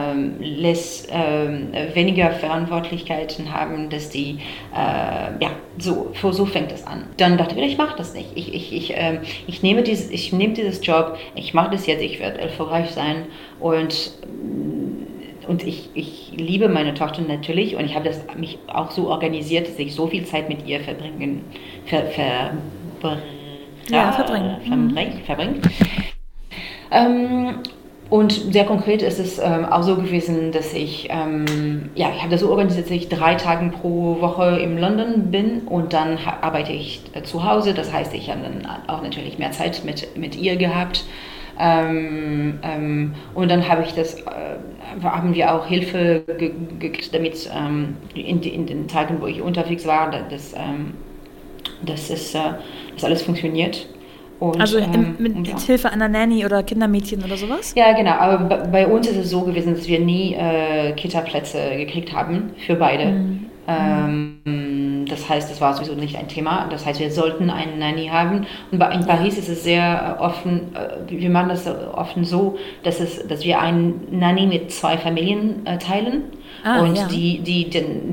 weniger Verantwortlichkeiten haben, dass die, so fängt das an. Dann dachte ich mache das nicht. Ich nehme dieses Job, ich mache das jetzt, ich werde erfolgreich sein und ich liebe meine Tochter natürlich und ich habe mich auch so organisiert, dass ich so viel Zeit mit ihr verbringe. Und sehr konkret ist es auch so gewesen, dass ich habe das so organisiert, dass ich 3 Tage pro Woche in London bin und dann arbeite ich zu Hause. Das heißt, ich habe dann auch natürlich mehr Zeit mit ihr gehabt. Und dann haben wir auch Hilfe gekriegt, damit in den Tagen, wo ich unterwegs war, dass alles funktioniert. Und, also mit Hilfe einer Nanny oder Kindermädchen oder sowas? Ja, genau. Aber bei uns ist es so gewesen, dass wir nie Kita-Plätze gekriegt haben für beide. Das heißt, das war sowieso nicht ein Thema. Das heißt, wir sollten eine Nanny haben. Und in Paris ist es sehr offen, wir machen das offen so, dass wir eine Nanny mit 2 Familien teilen. Die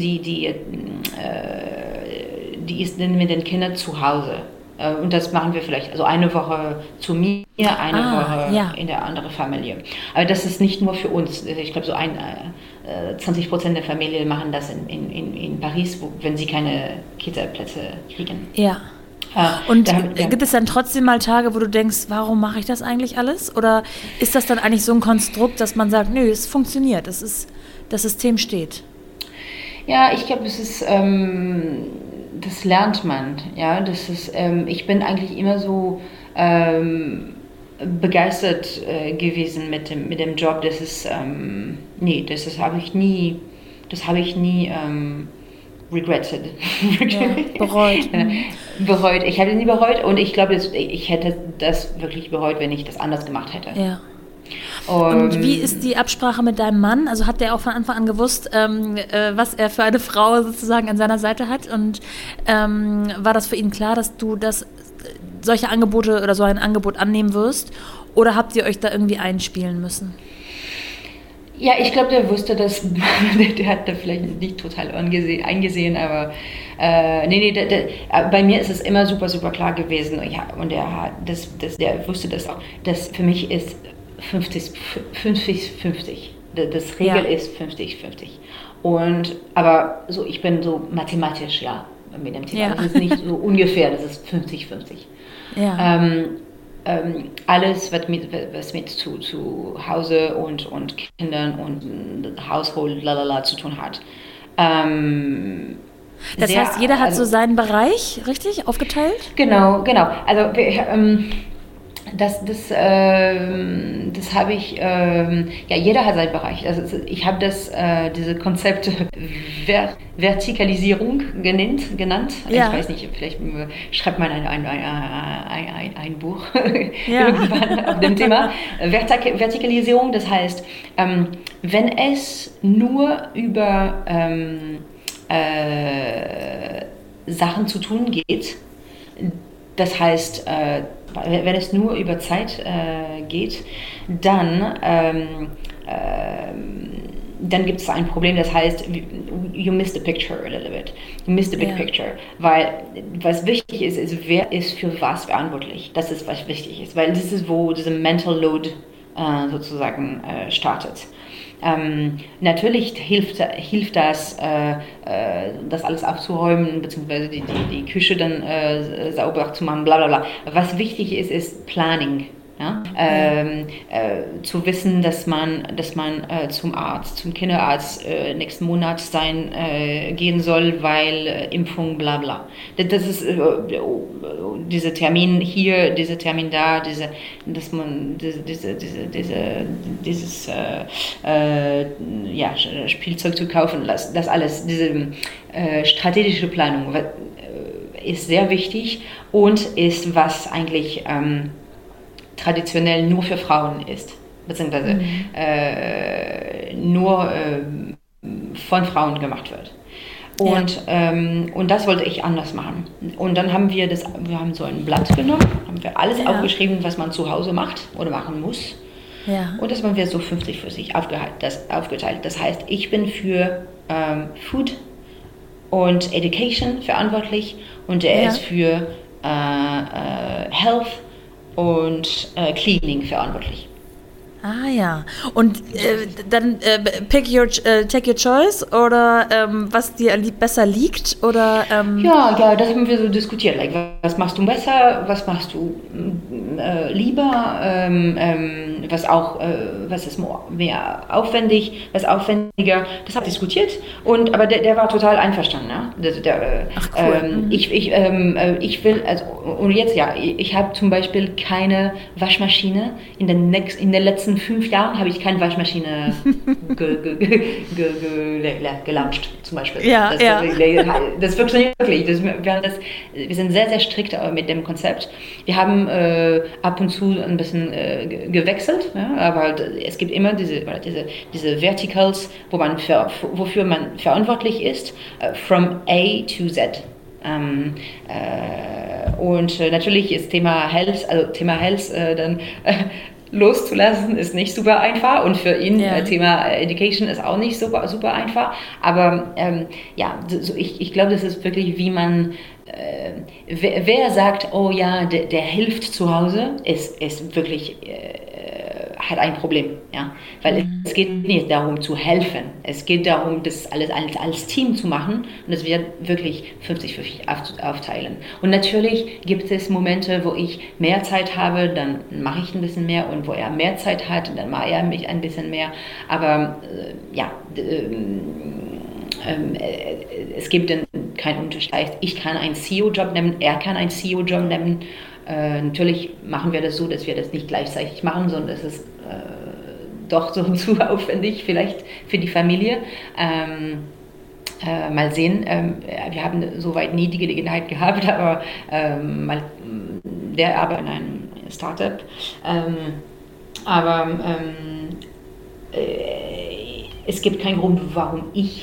ist dann mit den Kindern zu Hause. Und das machen wir vielleicht, also eine Woche zu mir, eine Woche in der anderen Familie. Aber das ist nicht nur für uns. Ich glaube, so 20% der Familien machen das in Paris, wenn sie keine Kita-Plätze kriegen. Ja. Und gibt es dann trotzdem mal Tage, wo du denkst, warum mache ich das eigentlich alles? Oder ist das dann eigentlich so ein Konstrukt, dass man sagt, nö, es funktioniert, das System steht? Ja, ich glaube, es ist... das lernt man, ja, das ist, ich bin eigentlich immer so begeistert gewesen mit dem Job, das habe ich nie regretted. Bereut. Bereut, ich habe es nie bereut und ich glaube, ich hätte das wirklich bereut, wenn ich das anders gemacht hätte. Ja. Und wie ist die Absprache mit deinem Mann? Also hat der auch von Anfang an gewusst, was er für eine Frau sozusagen an seiner Seite hat? Und war das für ihn klar, dass du solche Angebote oder so ein Angebot annehmen wirst? Oder habt ihr euch da irgendwie einspielen müssen? Ja, ich glaube, der wusste das. Der hat da vielleicht nicht total eingesehen, aber bei mir ist es immer super, super klar gewesen. Ja, und der wusste das auch. Das für mich ist 50-50. Das Regel ist 50-50. Aber so, ich bin so mathematisch, mit dem Thema. Ja. Das ist nicht so ungefähr, das ist 50-50. Ja. Alles, was mit zu Hause und Kindern und Haushalt zu tun hat. Das heißt, jeder hat so seinen Bereich, richtig, aufgeteilt? Genau. Also das habe ich, jeder hat seinen Bereich. Also ich habe diese Konzept Vertikalisierung genannt. Ja. Ich weiß nicht, vielleicht schreibt man ein Buch irgendwann auf dem Thema. Vertikalisierung, das heißt, wenn es nur über Sachen zu tun geht. Das heißt, wenn es nur über Zeit geht, dann gibt es ein Problem, das heißt, you miss the picture a little bit. You miss the big picture. Weil was wichtig ist, wer ist für was verantwortlich. Das ist, was wichtig ist. Weil das ist, wo diese Mental Load sozusagen startet. Natürlich hilft das, das alles aufzuräumen, beziehungsweise die Küche dann sauber zu machen, bla bla bla. Was wichtig ist Planning. Ja? Zu wissen, dass man zum Arzt, zum Kinderarzt nächsten Monat gehen soll, weil Impfung, bla bla. Das ist dieser Termin hier, dieser Termin da, dass man dieses Spielzeug zu kaufen, das alles, diese strategische Planung ist sehr wichtig und ist was eigentlich traditionell nur für Frauen ist, beziehungsweise nur von Frauen gemacht wird. Und das wollte ich anders machen. Und dann haben wir haben so ein Blatt genommen, haben wir alles aufgeschrieben, was man zu Hause macht oder machen muss. Ja. Und das haben wir so 50-50 aufgeteilt. Das heißt, ich bin für Food und Education verantwortlich und er ist für Health und Cleaning verantwortlich. Ah ja, und dann take your choice oder was dir besser liegt oder? Ja, das haben wir so diskutiert. Like, was machst du besser, was machst du lieber, was ist mehr aufwendig, was aufwendiger. Das haben wir diskutiert aber der war total einverstanden. Ne? Ach cool. Ich will, also und jetzt ich habe zum Beispiel keine Waschmaschine in den letzten 5 Jahren habe ich keine Waschmaschine gelauncht, zum Beispiel. Das funktioniert wirklich. Wir sind sehr, sehr strikt mit dem Konzept. Wir haben ab und zu ein bisschen gewechselt, aber es gibt immer diese Verticals, wofür man verantwortlich ist, from A to Z. Und natürlich ist Thema Health dann loszulassen ist nicht super einfach und für ihn Thema Education ist auch nicht super, super einfach, aber ich glaube, das ist wirklich, wie man wer sagt, oh ja, der hilft zu Hause, ist wirklich hat ein Problem, weil es geht nicht darum zu helfen, es geht darum, das alles als Team zu machen und das wird wirklich 50-50 aufteilen. Und natürlich gibt es Momente, wo ich mehr Zeit habe, dann mache ich ein bisschen mehr und wo er mehr Zeit hat, dann mache er mich ein bisschen mehr, aber es gibt dann keinen Unterschied. Ich kann einen CEO-Job nehmen, er kann einen CEO-Job nehmen. Natürlich machen wir das so, dass wir das nicht gleichzeitig machen, sondern es ist doch so zu aufwendig vielleicht für die Familie. Mal sehen, wir haben soweit nie die Gelegenheit gehabt, aber der arbeitet in einem Startup. Es gibt keinen Grund, warum ich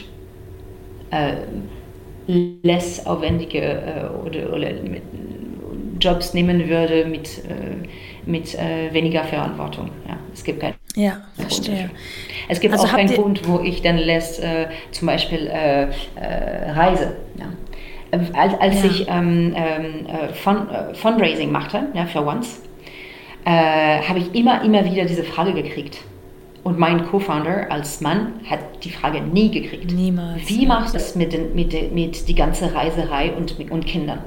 less aufwendige oder mit Jobs nehmen würde mit weniger Verantwortung. Ja, es gibt keinen verstehe. Es gibt auch keinen Grund, wo ich dann zum Beispiel reise. Ja. Als ich Fundraising machte, für Once, habe ich immer wieder diese Frage gekriegt. Und mein Co-Founder als Mann hat die Frage nie gekriegt. Niemals. Wie machst du das mit die ganze Reiserei und Kindern?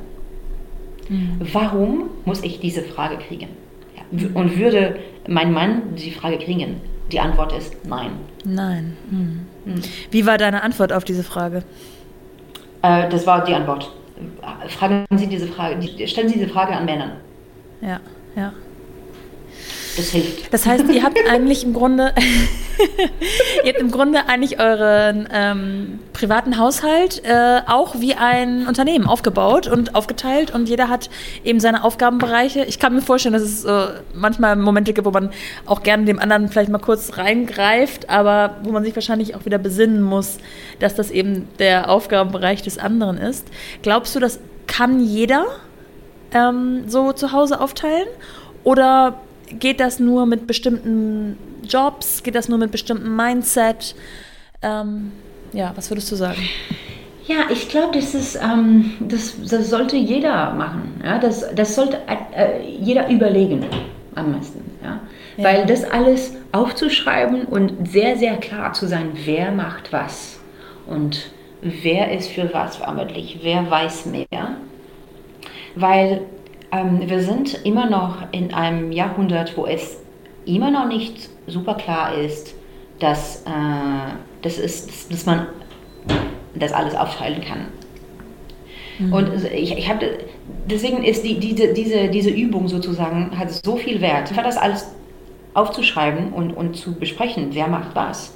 Warum muss ich diese Frage kriegen? Ja. Und würde mein Mann die Frage kriegen? Die Antwort ist nein. Nein. Wie war deine Antwort auf diese Frage? Das war die Antwort. Stellen Sie diese Frage an Männern. Ja. Das hilft. Das heißt, ihr habt eigentlich im Grunde, eigentlich euren privaten Haushalt auch wie ein Unternehmen aufgebaut und aufgeteilt und jeder hat eben seine Aufgabenbereiche. Ich kann mir vorstellen, dass es manchmal Momente gibt, wo man auch gerne dem anderen vielleicht mal kurz reingreift, aber wo man sich wahrscheinlich auch wieder besinnen muss, dass das eben der Aufgabenbereich des anderen ist. Glaubst du, das kann jeder so zu Hause aufteilen? Oder geht das nur mit bestimmten Jobs? Geht das nur mit bestimmtem Mindset? Was würdest du sagen? Ja, ich glaube, das sollte jeder machen. Ja? Das sollte jeder überlegen am meisten. Ja? Ja. Weil das alles aufzuschreiben und sehr, sehr klar zu sein, wer macht was und wer ist für was verantwortlich, wer weiß mehr. Weil wir sind immer noch in einem Jahrhundert, wo es immer noch nicht super klar ist, dass man das alles aufteilen kann. Mhm. Und deswegen ist diese Übung sozusagen, hat so viel Wert, einfach das alles aufzuschreiben und zu besprechen, wer macht was.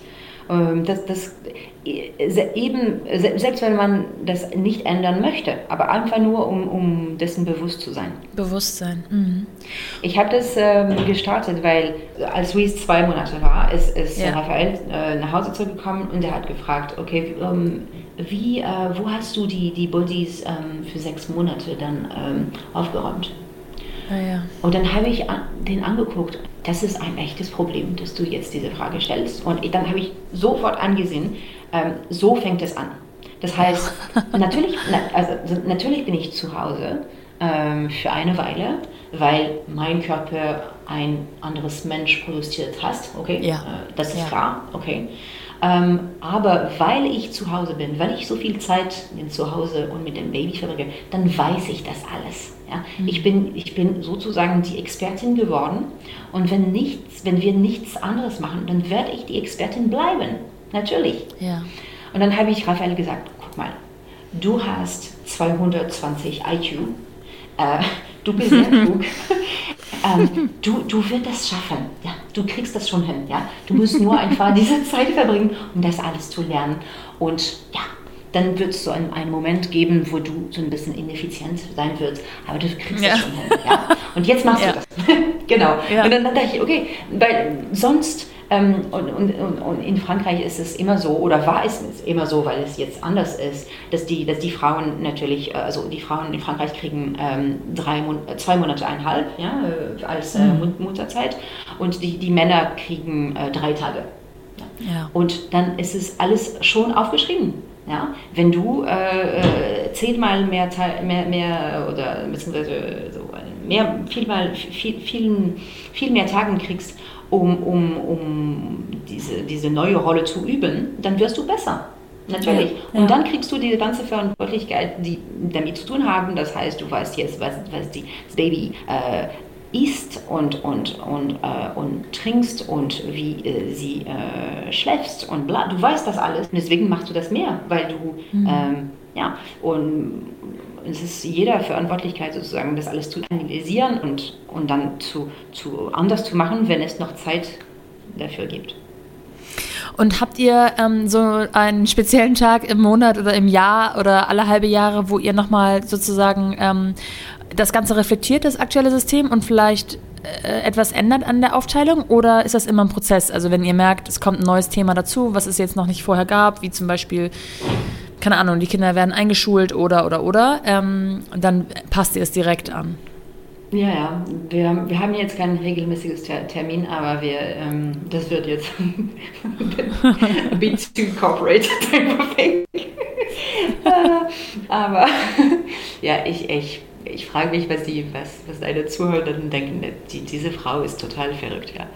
Selbst wenn man das nicht ändern möchte, aber einfach nur, um dessen bewusst zu sein. Bewusstsein. Mhm. Ich habe das gestartet, weil als Luis 2 Monate war, ist Raphael nach Hause zurückgekommen und er hat gefragt, okay, wo hast du die Bodies für 6 Monate dann aufgeräumt? Ah, ja. Und dann habe ich den angeguckt. Das ist ein echtes Problem, dass du jetzt diese Frage stellst. Und dann habe ich sofort angesehen, so fängt es an. Das heißt, natürlich bin ich zu Hause für eine Weile, weil mein Körper ein anderes Mensch produziert hat. Okay, ja. Das ist klar. Okay. Aber weil ich zu Hause bin, weil ich so viel Zeit zu Hause und mit dem Baby verbringe, dann weiß ich das alles. Ja? Mhm. Ich bin sozusagen die Expertin geworden und wenn wir nichts anderes machen, dann werde ich die Expertin bleiben. Natürlich. Ja. Und dann habe ich Raphael gesagt, guck mal, du hast 220 IQ, du bist sehr klug. Du wirst das schaffen, ja, du kriegst das schon hin, ja. Du musst nur einfach diese Zeit verbringen, um das alles zu lernen. Und ja, dann wird es so einen Moment geben, wo du so ein bisschen ineffizient sein wirst, aber du kriegst das schon hin, ja. Und jetzt machst du das. Genau. Ja. Und dann dachte ich, okay, weil sonst und in Frankreich ist es immer so, oder war es immer so, weil es jetzt anders ist, dass die Frauen natürlich, also die Frauen in Frankreich kriegen 2 Monate, 1,5, ja, als Mutterzeit und die Männer kriegen 3 Tage. Ja. Ja. Und dann ist es alles schon aufgeschrieben. Ja? Wenn du 10-mal mehr oder beziehungsweise so viel mehr Tagen kriegst, um diese neue Rolle zu üben, dann wirst du besser. Natürlich. Ja. Und dann kriegst du diese ganze Verantwortlichkeit, die damit zu tun haben. Das heißt, du weißt jetzt, was das Baby isst und trinkst und wie sie schläfst und bla. Du weißt das alles. Und deswegen machst du das mehr, weil du und es ist jeder Verantwortlichkeit sozusagen, das alles zu analysieren und dann zu anders zu machen, wenn es noch Zeit dafür gibt. Und habt ihr so einen speziellen Tag im Monat oder im Jahr oder alle halbe Jahre, wo ihr nochmal sozusagen das Ganze reflektiert, das aktuelle System und vielleicht etwas ändert an der Aufteilung? Oder ist das immer ein Prozess? Also wenn ihr merkt, es kommt ein neues Thema dazu, was es jetzt noch nicht vorher gab, wie zum Beispiel, keine Ahnung, die Kinder werden eingeschult oder, dann passt ihr es direkt an. Ja, wir haben jetzt kein regelmäßiges Termin, aber das wird jetzt ein bisschen corporate type of thing. Aber ja, ich frage mich, was deine Zuhörer denken. Diese Frau ist total verrückt, ja.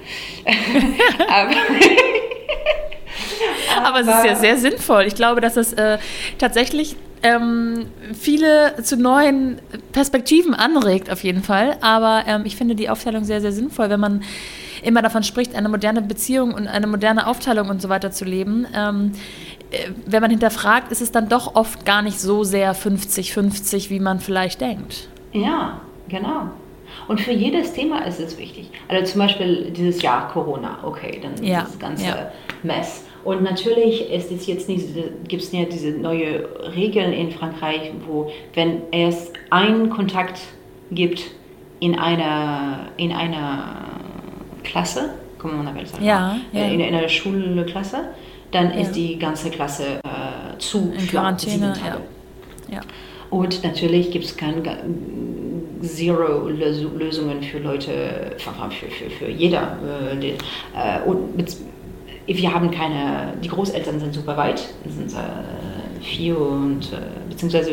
Aber es ist ja sehr sinnvoll. Ich glaube, dass es tatsächlich viele zu neuen Perspektiven anregt, auf jeden Fall. Aber ich finde die Aufteilung sehr, sehr sinnvoll, wenn man immer davon spricht, eine moderne Beziehung und eine moderne Aufteilung und so weiter zu leben. Wenn man hinterfragt, ist es dann doch oft gar nicht so sehr 50-50, wie man vielleicht denkt. Ja, genau. Und für jedes Thema ist es wichtig. Also zum Beispiel dieses Jahr Corona, okay, dann das ganze Mess. Und natürlich ist es jetzt nicht, gibt es ja diese neue Regeln in Frankreich, wo wenn es einen Kontakt gibt in einer Klasse, kann man sagen, in einer Schulklasse, dann ist die ganze Klasse zu in Quarantäne. Ja. Und natürlich gibt es keine Zero-Lösungen für Leute, für jeder. Wir haben die Großeltern sind super weit, sind 4 beziehungsweise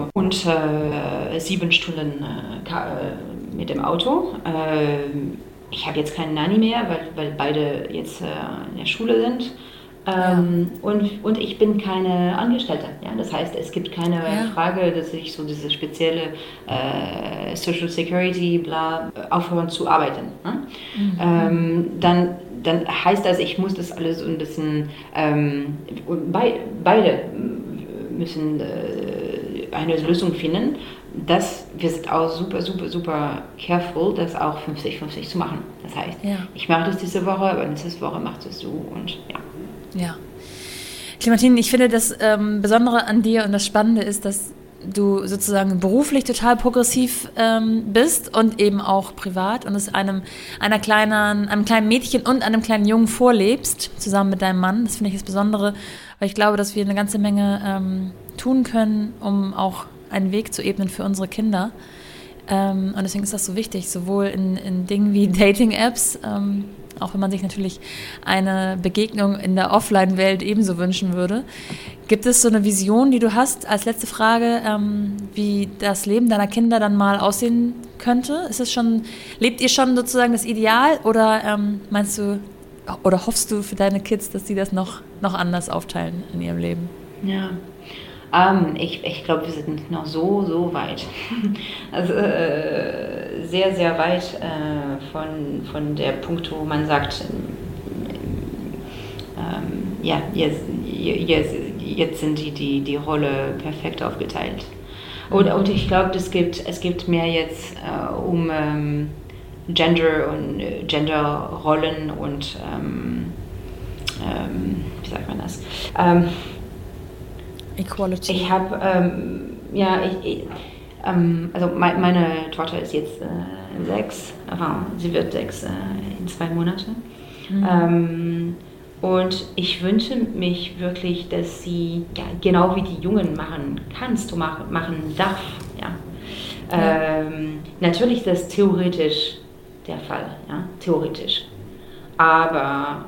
7 Stunden mit dem Auto. Ich habe jetzt keine Nanny mehr, weil beide jetzt in der Schule sind. Und ich bin keine Angestellte. Ja? Das heißt, es gibt keine Frage, dass ich so diese spezielle Social Security aufhören zu arbeiten. Dann heißt das, ich muss das alles ein bisschen, beide müssen eine Lösung finden. Wir sind auch super, super, super careful, das auch 50-50 zu machen. Das heißt, ich mache das diese Woche, aber nächste Woche machst du und Ja. Clementine, ich finde, das Besondere an dir und das Spannende ist, dass du sozusagen beruflich total progressiv bist und eben auch privat und es einem kleinen Mädchen und einem kleinen Jungen vorlebst, zusammen mit deinem Mann. Das finde ich das Besondere, weil ich glaube, dass wir eine ganze Menge tun können, um auch einen Weg zu ebnen für unsere Kinder. Und deswegen ist das so wichtig, sowohl in Dingen wie Dating-Apps, auch wenn man sich natürlich eine Begegnung in der Offline-Welt ebenso wünschen würde. Gibt es so eine Vision, die du hast, als letzte Frage, wie das Leben deiner Kinder dann mal aussehen könnte? Lebt ihr schon sozusagen das Ideal oder meinst du oder hoffst du für deine Kids, dass sie das noch anders aufteilen in ihrem Leben? Ja. Ich glaube, wir sind noch so weit. Also sehr, sehr weit von der Punkt, wo man sagt, jetzt sind die Rolle perfekt aufgeteilt. Und ich glaube, es gibt mehr jetzt um Gender und Genderrollen und wie sagt man das? Equality. Ich habe, also meine Tochter ist jetzt 6, sie wird 6 in 2 Monaten. Und ich wünsche mich wirklich, dass sie genau wie die Jungen machen darf. Ja. Natürlich ist das theoretisch der Fall, theoretisch. Aber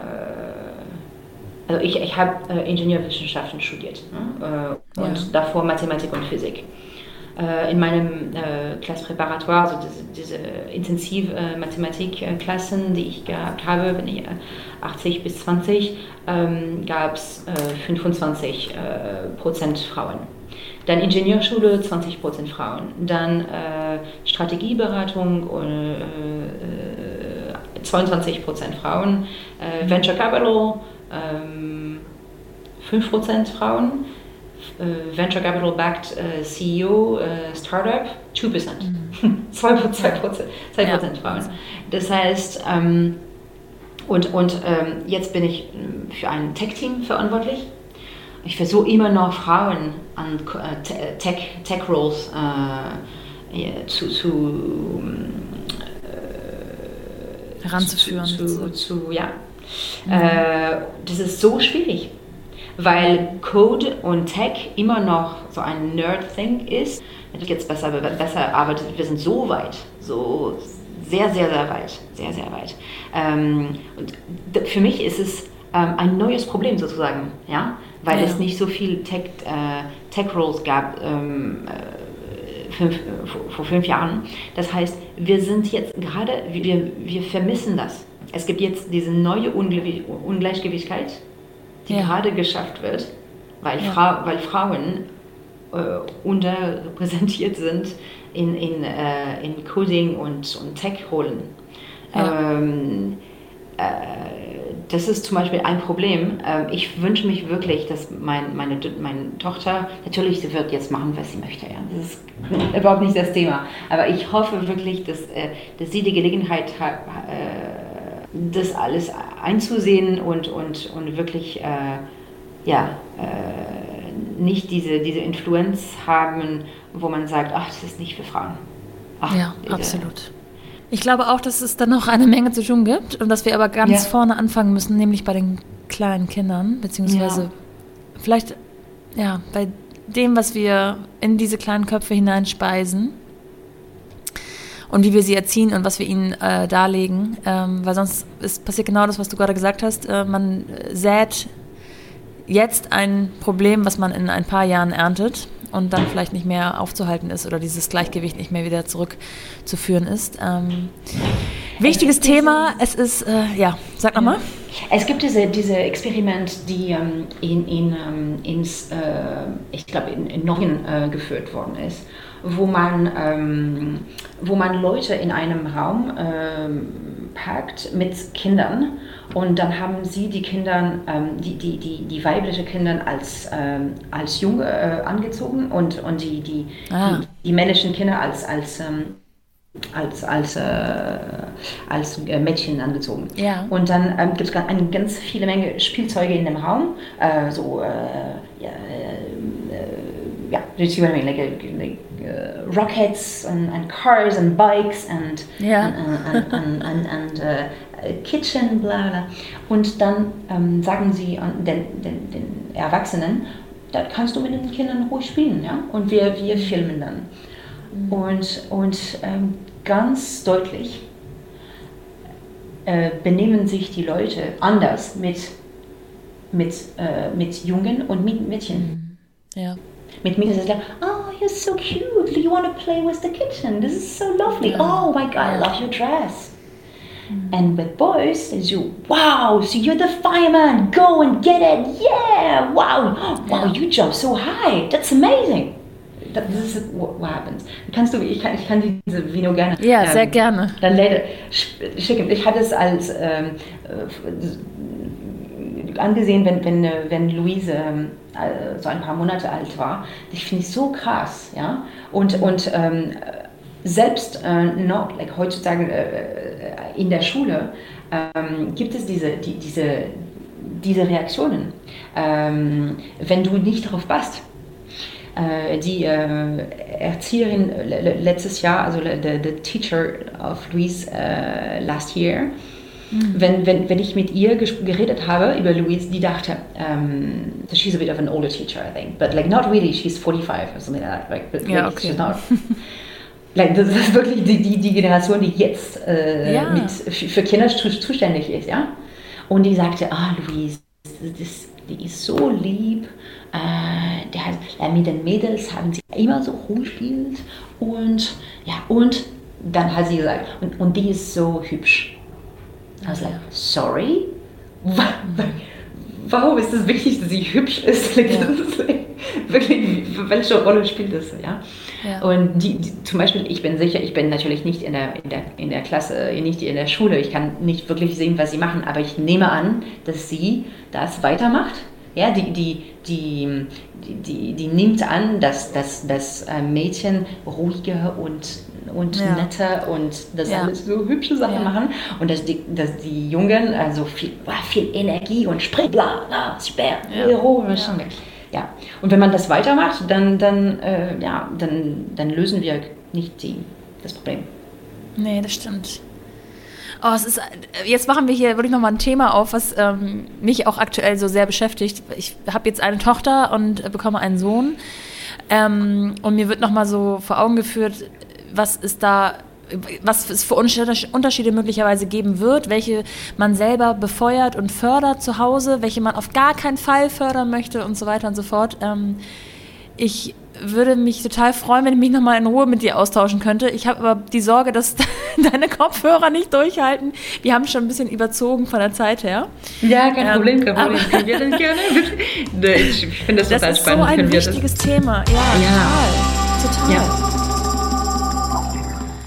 also ich habe Ingenieurwissenschaften studiert und davor Mathematik und Physik. In meinem Classe Préparatoire, also diese intensiv Mathematikklassen, die ich gehabt habe, wenn ich 80 bis 20, gab es 25% Frauen. Dann Ingenieurschule, 20% Frauen. Dann Strategieberatung, 22% Frauen. Venture Capital, 5% Frauen, Venture Capital Backed CEO, Startup, 2%. 2% Frauen. Das heißt, jetzt bin ich für ein Tech-Team verantwortlich. Ich versuche immer noch Frauen an Tech-Roles heranzuführen. Das ist so schwierig, weil Code und Tech immer noch so ein Nerd-Thing ist. Natürlich jetzt besser, aber wir sind so weit, so sehr, sehr, sehr weit, sehr, sehr weit. Und für mich ist es ein neues Problem sozusagen, weil es nicht so viel Tech-Roles gab vor 5 Jahren. Das heißt, wir sind jetzt gerade, wir vermissen das. Es gibt jetzt diese neue Ungleichgewichtigkeit, die gerade geschafft wird, weil Frauen unterrepräsentiert sind in Coding und Tech-Rollen. das ist zum Beispiel ein Problem. Ich wünsche mich wirklich, dass meine Tochter, natürlich, sie wird jetzt machen, was sie möchte. Ja. Das ist überhaupt nicht das Thema. Aber ich hoffe wirklich, dass sie die Gelegenheit hat, das alles einzusehen und wirklich nicht diese Influenz haben, wo man sagt, ach, das ist nicht für Frauen. Ach, ja, absolut. Ich glaube auch, dass es da noch eine Menge zu tun gibt und dass wir aber ganz vorne anfangen müssen, nämlich bei den kleinen Kindern, beziehungsweise vielleicht bei dem, was wir in diese kleinen Köpfe hineinspeisen und wie wir sie erziehen und was wir ihnen darlegen, weil sonst passiert genau das, was du gerade gesagt hast. Man sät jetzt ein Problem, was man in ein paar Jahren erntet und dann vielleicht nicht mehr aufzuhalten ist oder dieses Gleichgewicht nicht mehr wieder zurückzuführen ist. Wichtiges Thema, es ist, sag nochmal. Es gibt diese Experiment, die ich glaube, in Norwegen geführt worden ist, wo man Leute in einem Raum packt mit Kindern und dann haben sie die Kinder, die weibliche Kinder als Junge angezogen und die männlichen Kinder als Mädchen angezogen. Ja. Und dann gibt es eine ganz viele Menge Spielzeuge in dem Raum, rockets and cars and bikes and kitchen, bla bla. Und dann sagen sie den Erwachsenen, da kannst du mit den Kindern ruhig spielen, ja? Und wir filmen dann. Und ganz deutlich benehmen sich die Leute anders mit Jungen und mit Mädchen. Ja. Mit Mädchen ist es like, oh, you're so cute, do you want to play with the kitten? This is so lovely. Oh my God, I love your dress. And with boys, they do, wow, so you're the fireman, go and get it, yeah, wow, you jump so high, that's amazing. Das ist what happens. Ich kann diese Video gerne. Ja, sehr gerne. Dann schicken. Ich hatte es als angesehen, wenn Luise so ein paar Monate alt war. Ich finde es so krass, ja. Und selbst noch, like heutzutage in der Schule gibt es diese Reaktionen, wenn du nicht darauf passt. Die Erzieherin letztes Jahr, also the teacher of Louise last year, wenn ich mit ihr geredet habe über Louise, die dachte, so she's a bit of an older teacher, I think, but like not really, she's 45 or something like that, like, but yeah, okay. She's not. Like, das ist wirklich die Generation, die jetzt für Kinder zuständig ist, ja. Und die sagte, Louise, die ist so lieb. Mit den Mädels haben sie immer so rumgespielt und dann hat sie gesagt, und die ist so hübsch. I was like, sorry? Warum ist es wichtig, dass sie hübsch ist? Das ist wirklich, welche Rolle spielt das? Ja? Ja. Und zum Beispiel, ich bin sicher, ich bin natürlich nicht in der Klasse, nicht in der Schule, ich kann nicht wirklich sehen, was sie machen, aber ich nehme an, dass sie das weitermacht. Ja, die nimmt an, dass das Mädchen ruhiger und netter und das alles so hübsche Sachen machen und dass die Jungen also viel Energie und Sprit, bla bla, super, ja. Und wenn man das weitermacht, dann lösen wir nicht das Problem. Nee, das stimmt. Oh, jetzt machen wir hier wirklich nochmal ein Thema auf, was mich auch aktuell so sehr beschäftigt. Ich habe jetzt eine Tochter und bekomme einen Sohn. Und mir wird nochmal so vor Augen geführt, was es für Unterschiede möglicherweise geben wird, welche man selber befeuert und fördert zu Hause, welche man auf gar keinen Fall fördern möchte und so weiter und so fort. Ich würde mich total freuen, wenn ich mich nochmal in Ruhe mit dir austauschen könnte. Ich habe aber die Sorge, dass deine Kopfhörer nicht durchhalten. Wir haben schon ein bisschen überzogen von der Zeit her. Ja, kein Problem. Können wir das gerne? Ich finde das total spannend. Das ist so ein wichtiges Thema. Ja, total. Ja.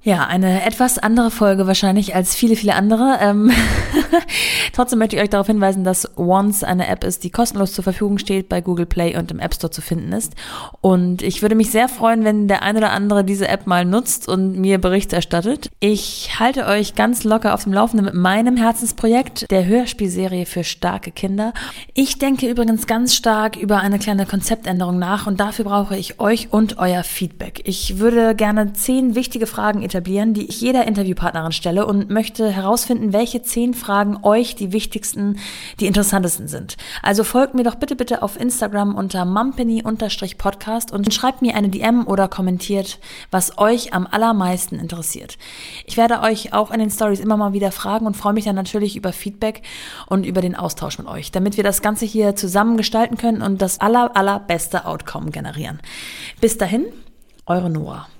Ja, eine etwas andere Folge wahrscheinlich als viele, viele andere. Trotzdem möchte ich euch darauf hinweisen, dass Once eine App ist, die kostenlos zur Verfügung steht, bei Google Play und im App Store zu finden ist. Und ich würde mich sehr freuen, wenn der ein oder andere diese App mal nutzt und mir Bericht erstattet. Ich halte euch ganz locker auf dem Laufenden mit meinem Herzensprojekt, der Hörspielserie für starke Kinder. Ich denke übrigens ganz stark über eine kleine Konzeptänderung nach und dafür brauche ich euch und euer Feedback. Ich würde gerne 10 wichtige Fragen etablieren, die ich jeder Interviewpartnerin stelle und möchte herausfinden, welche 10 Fragen euch die wichtigsten, die interessantesten sind. Also folgt mir doch bitte auf Instagram unter mumpany_podcast und schreibt mir eine DM oder kommentiert, was euch am allermeisten interessiert. Ich werde euch auch in den Stories immer mal wieder fragen und freue mich dann natürlich über Feedback und über den Austausch mit euch, damit wir das Ganze hier zusammen gestalten können und das allerbeste Outcome generieren. Bis dahin, eure Noah.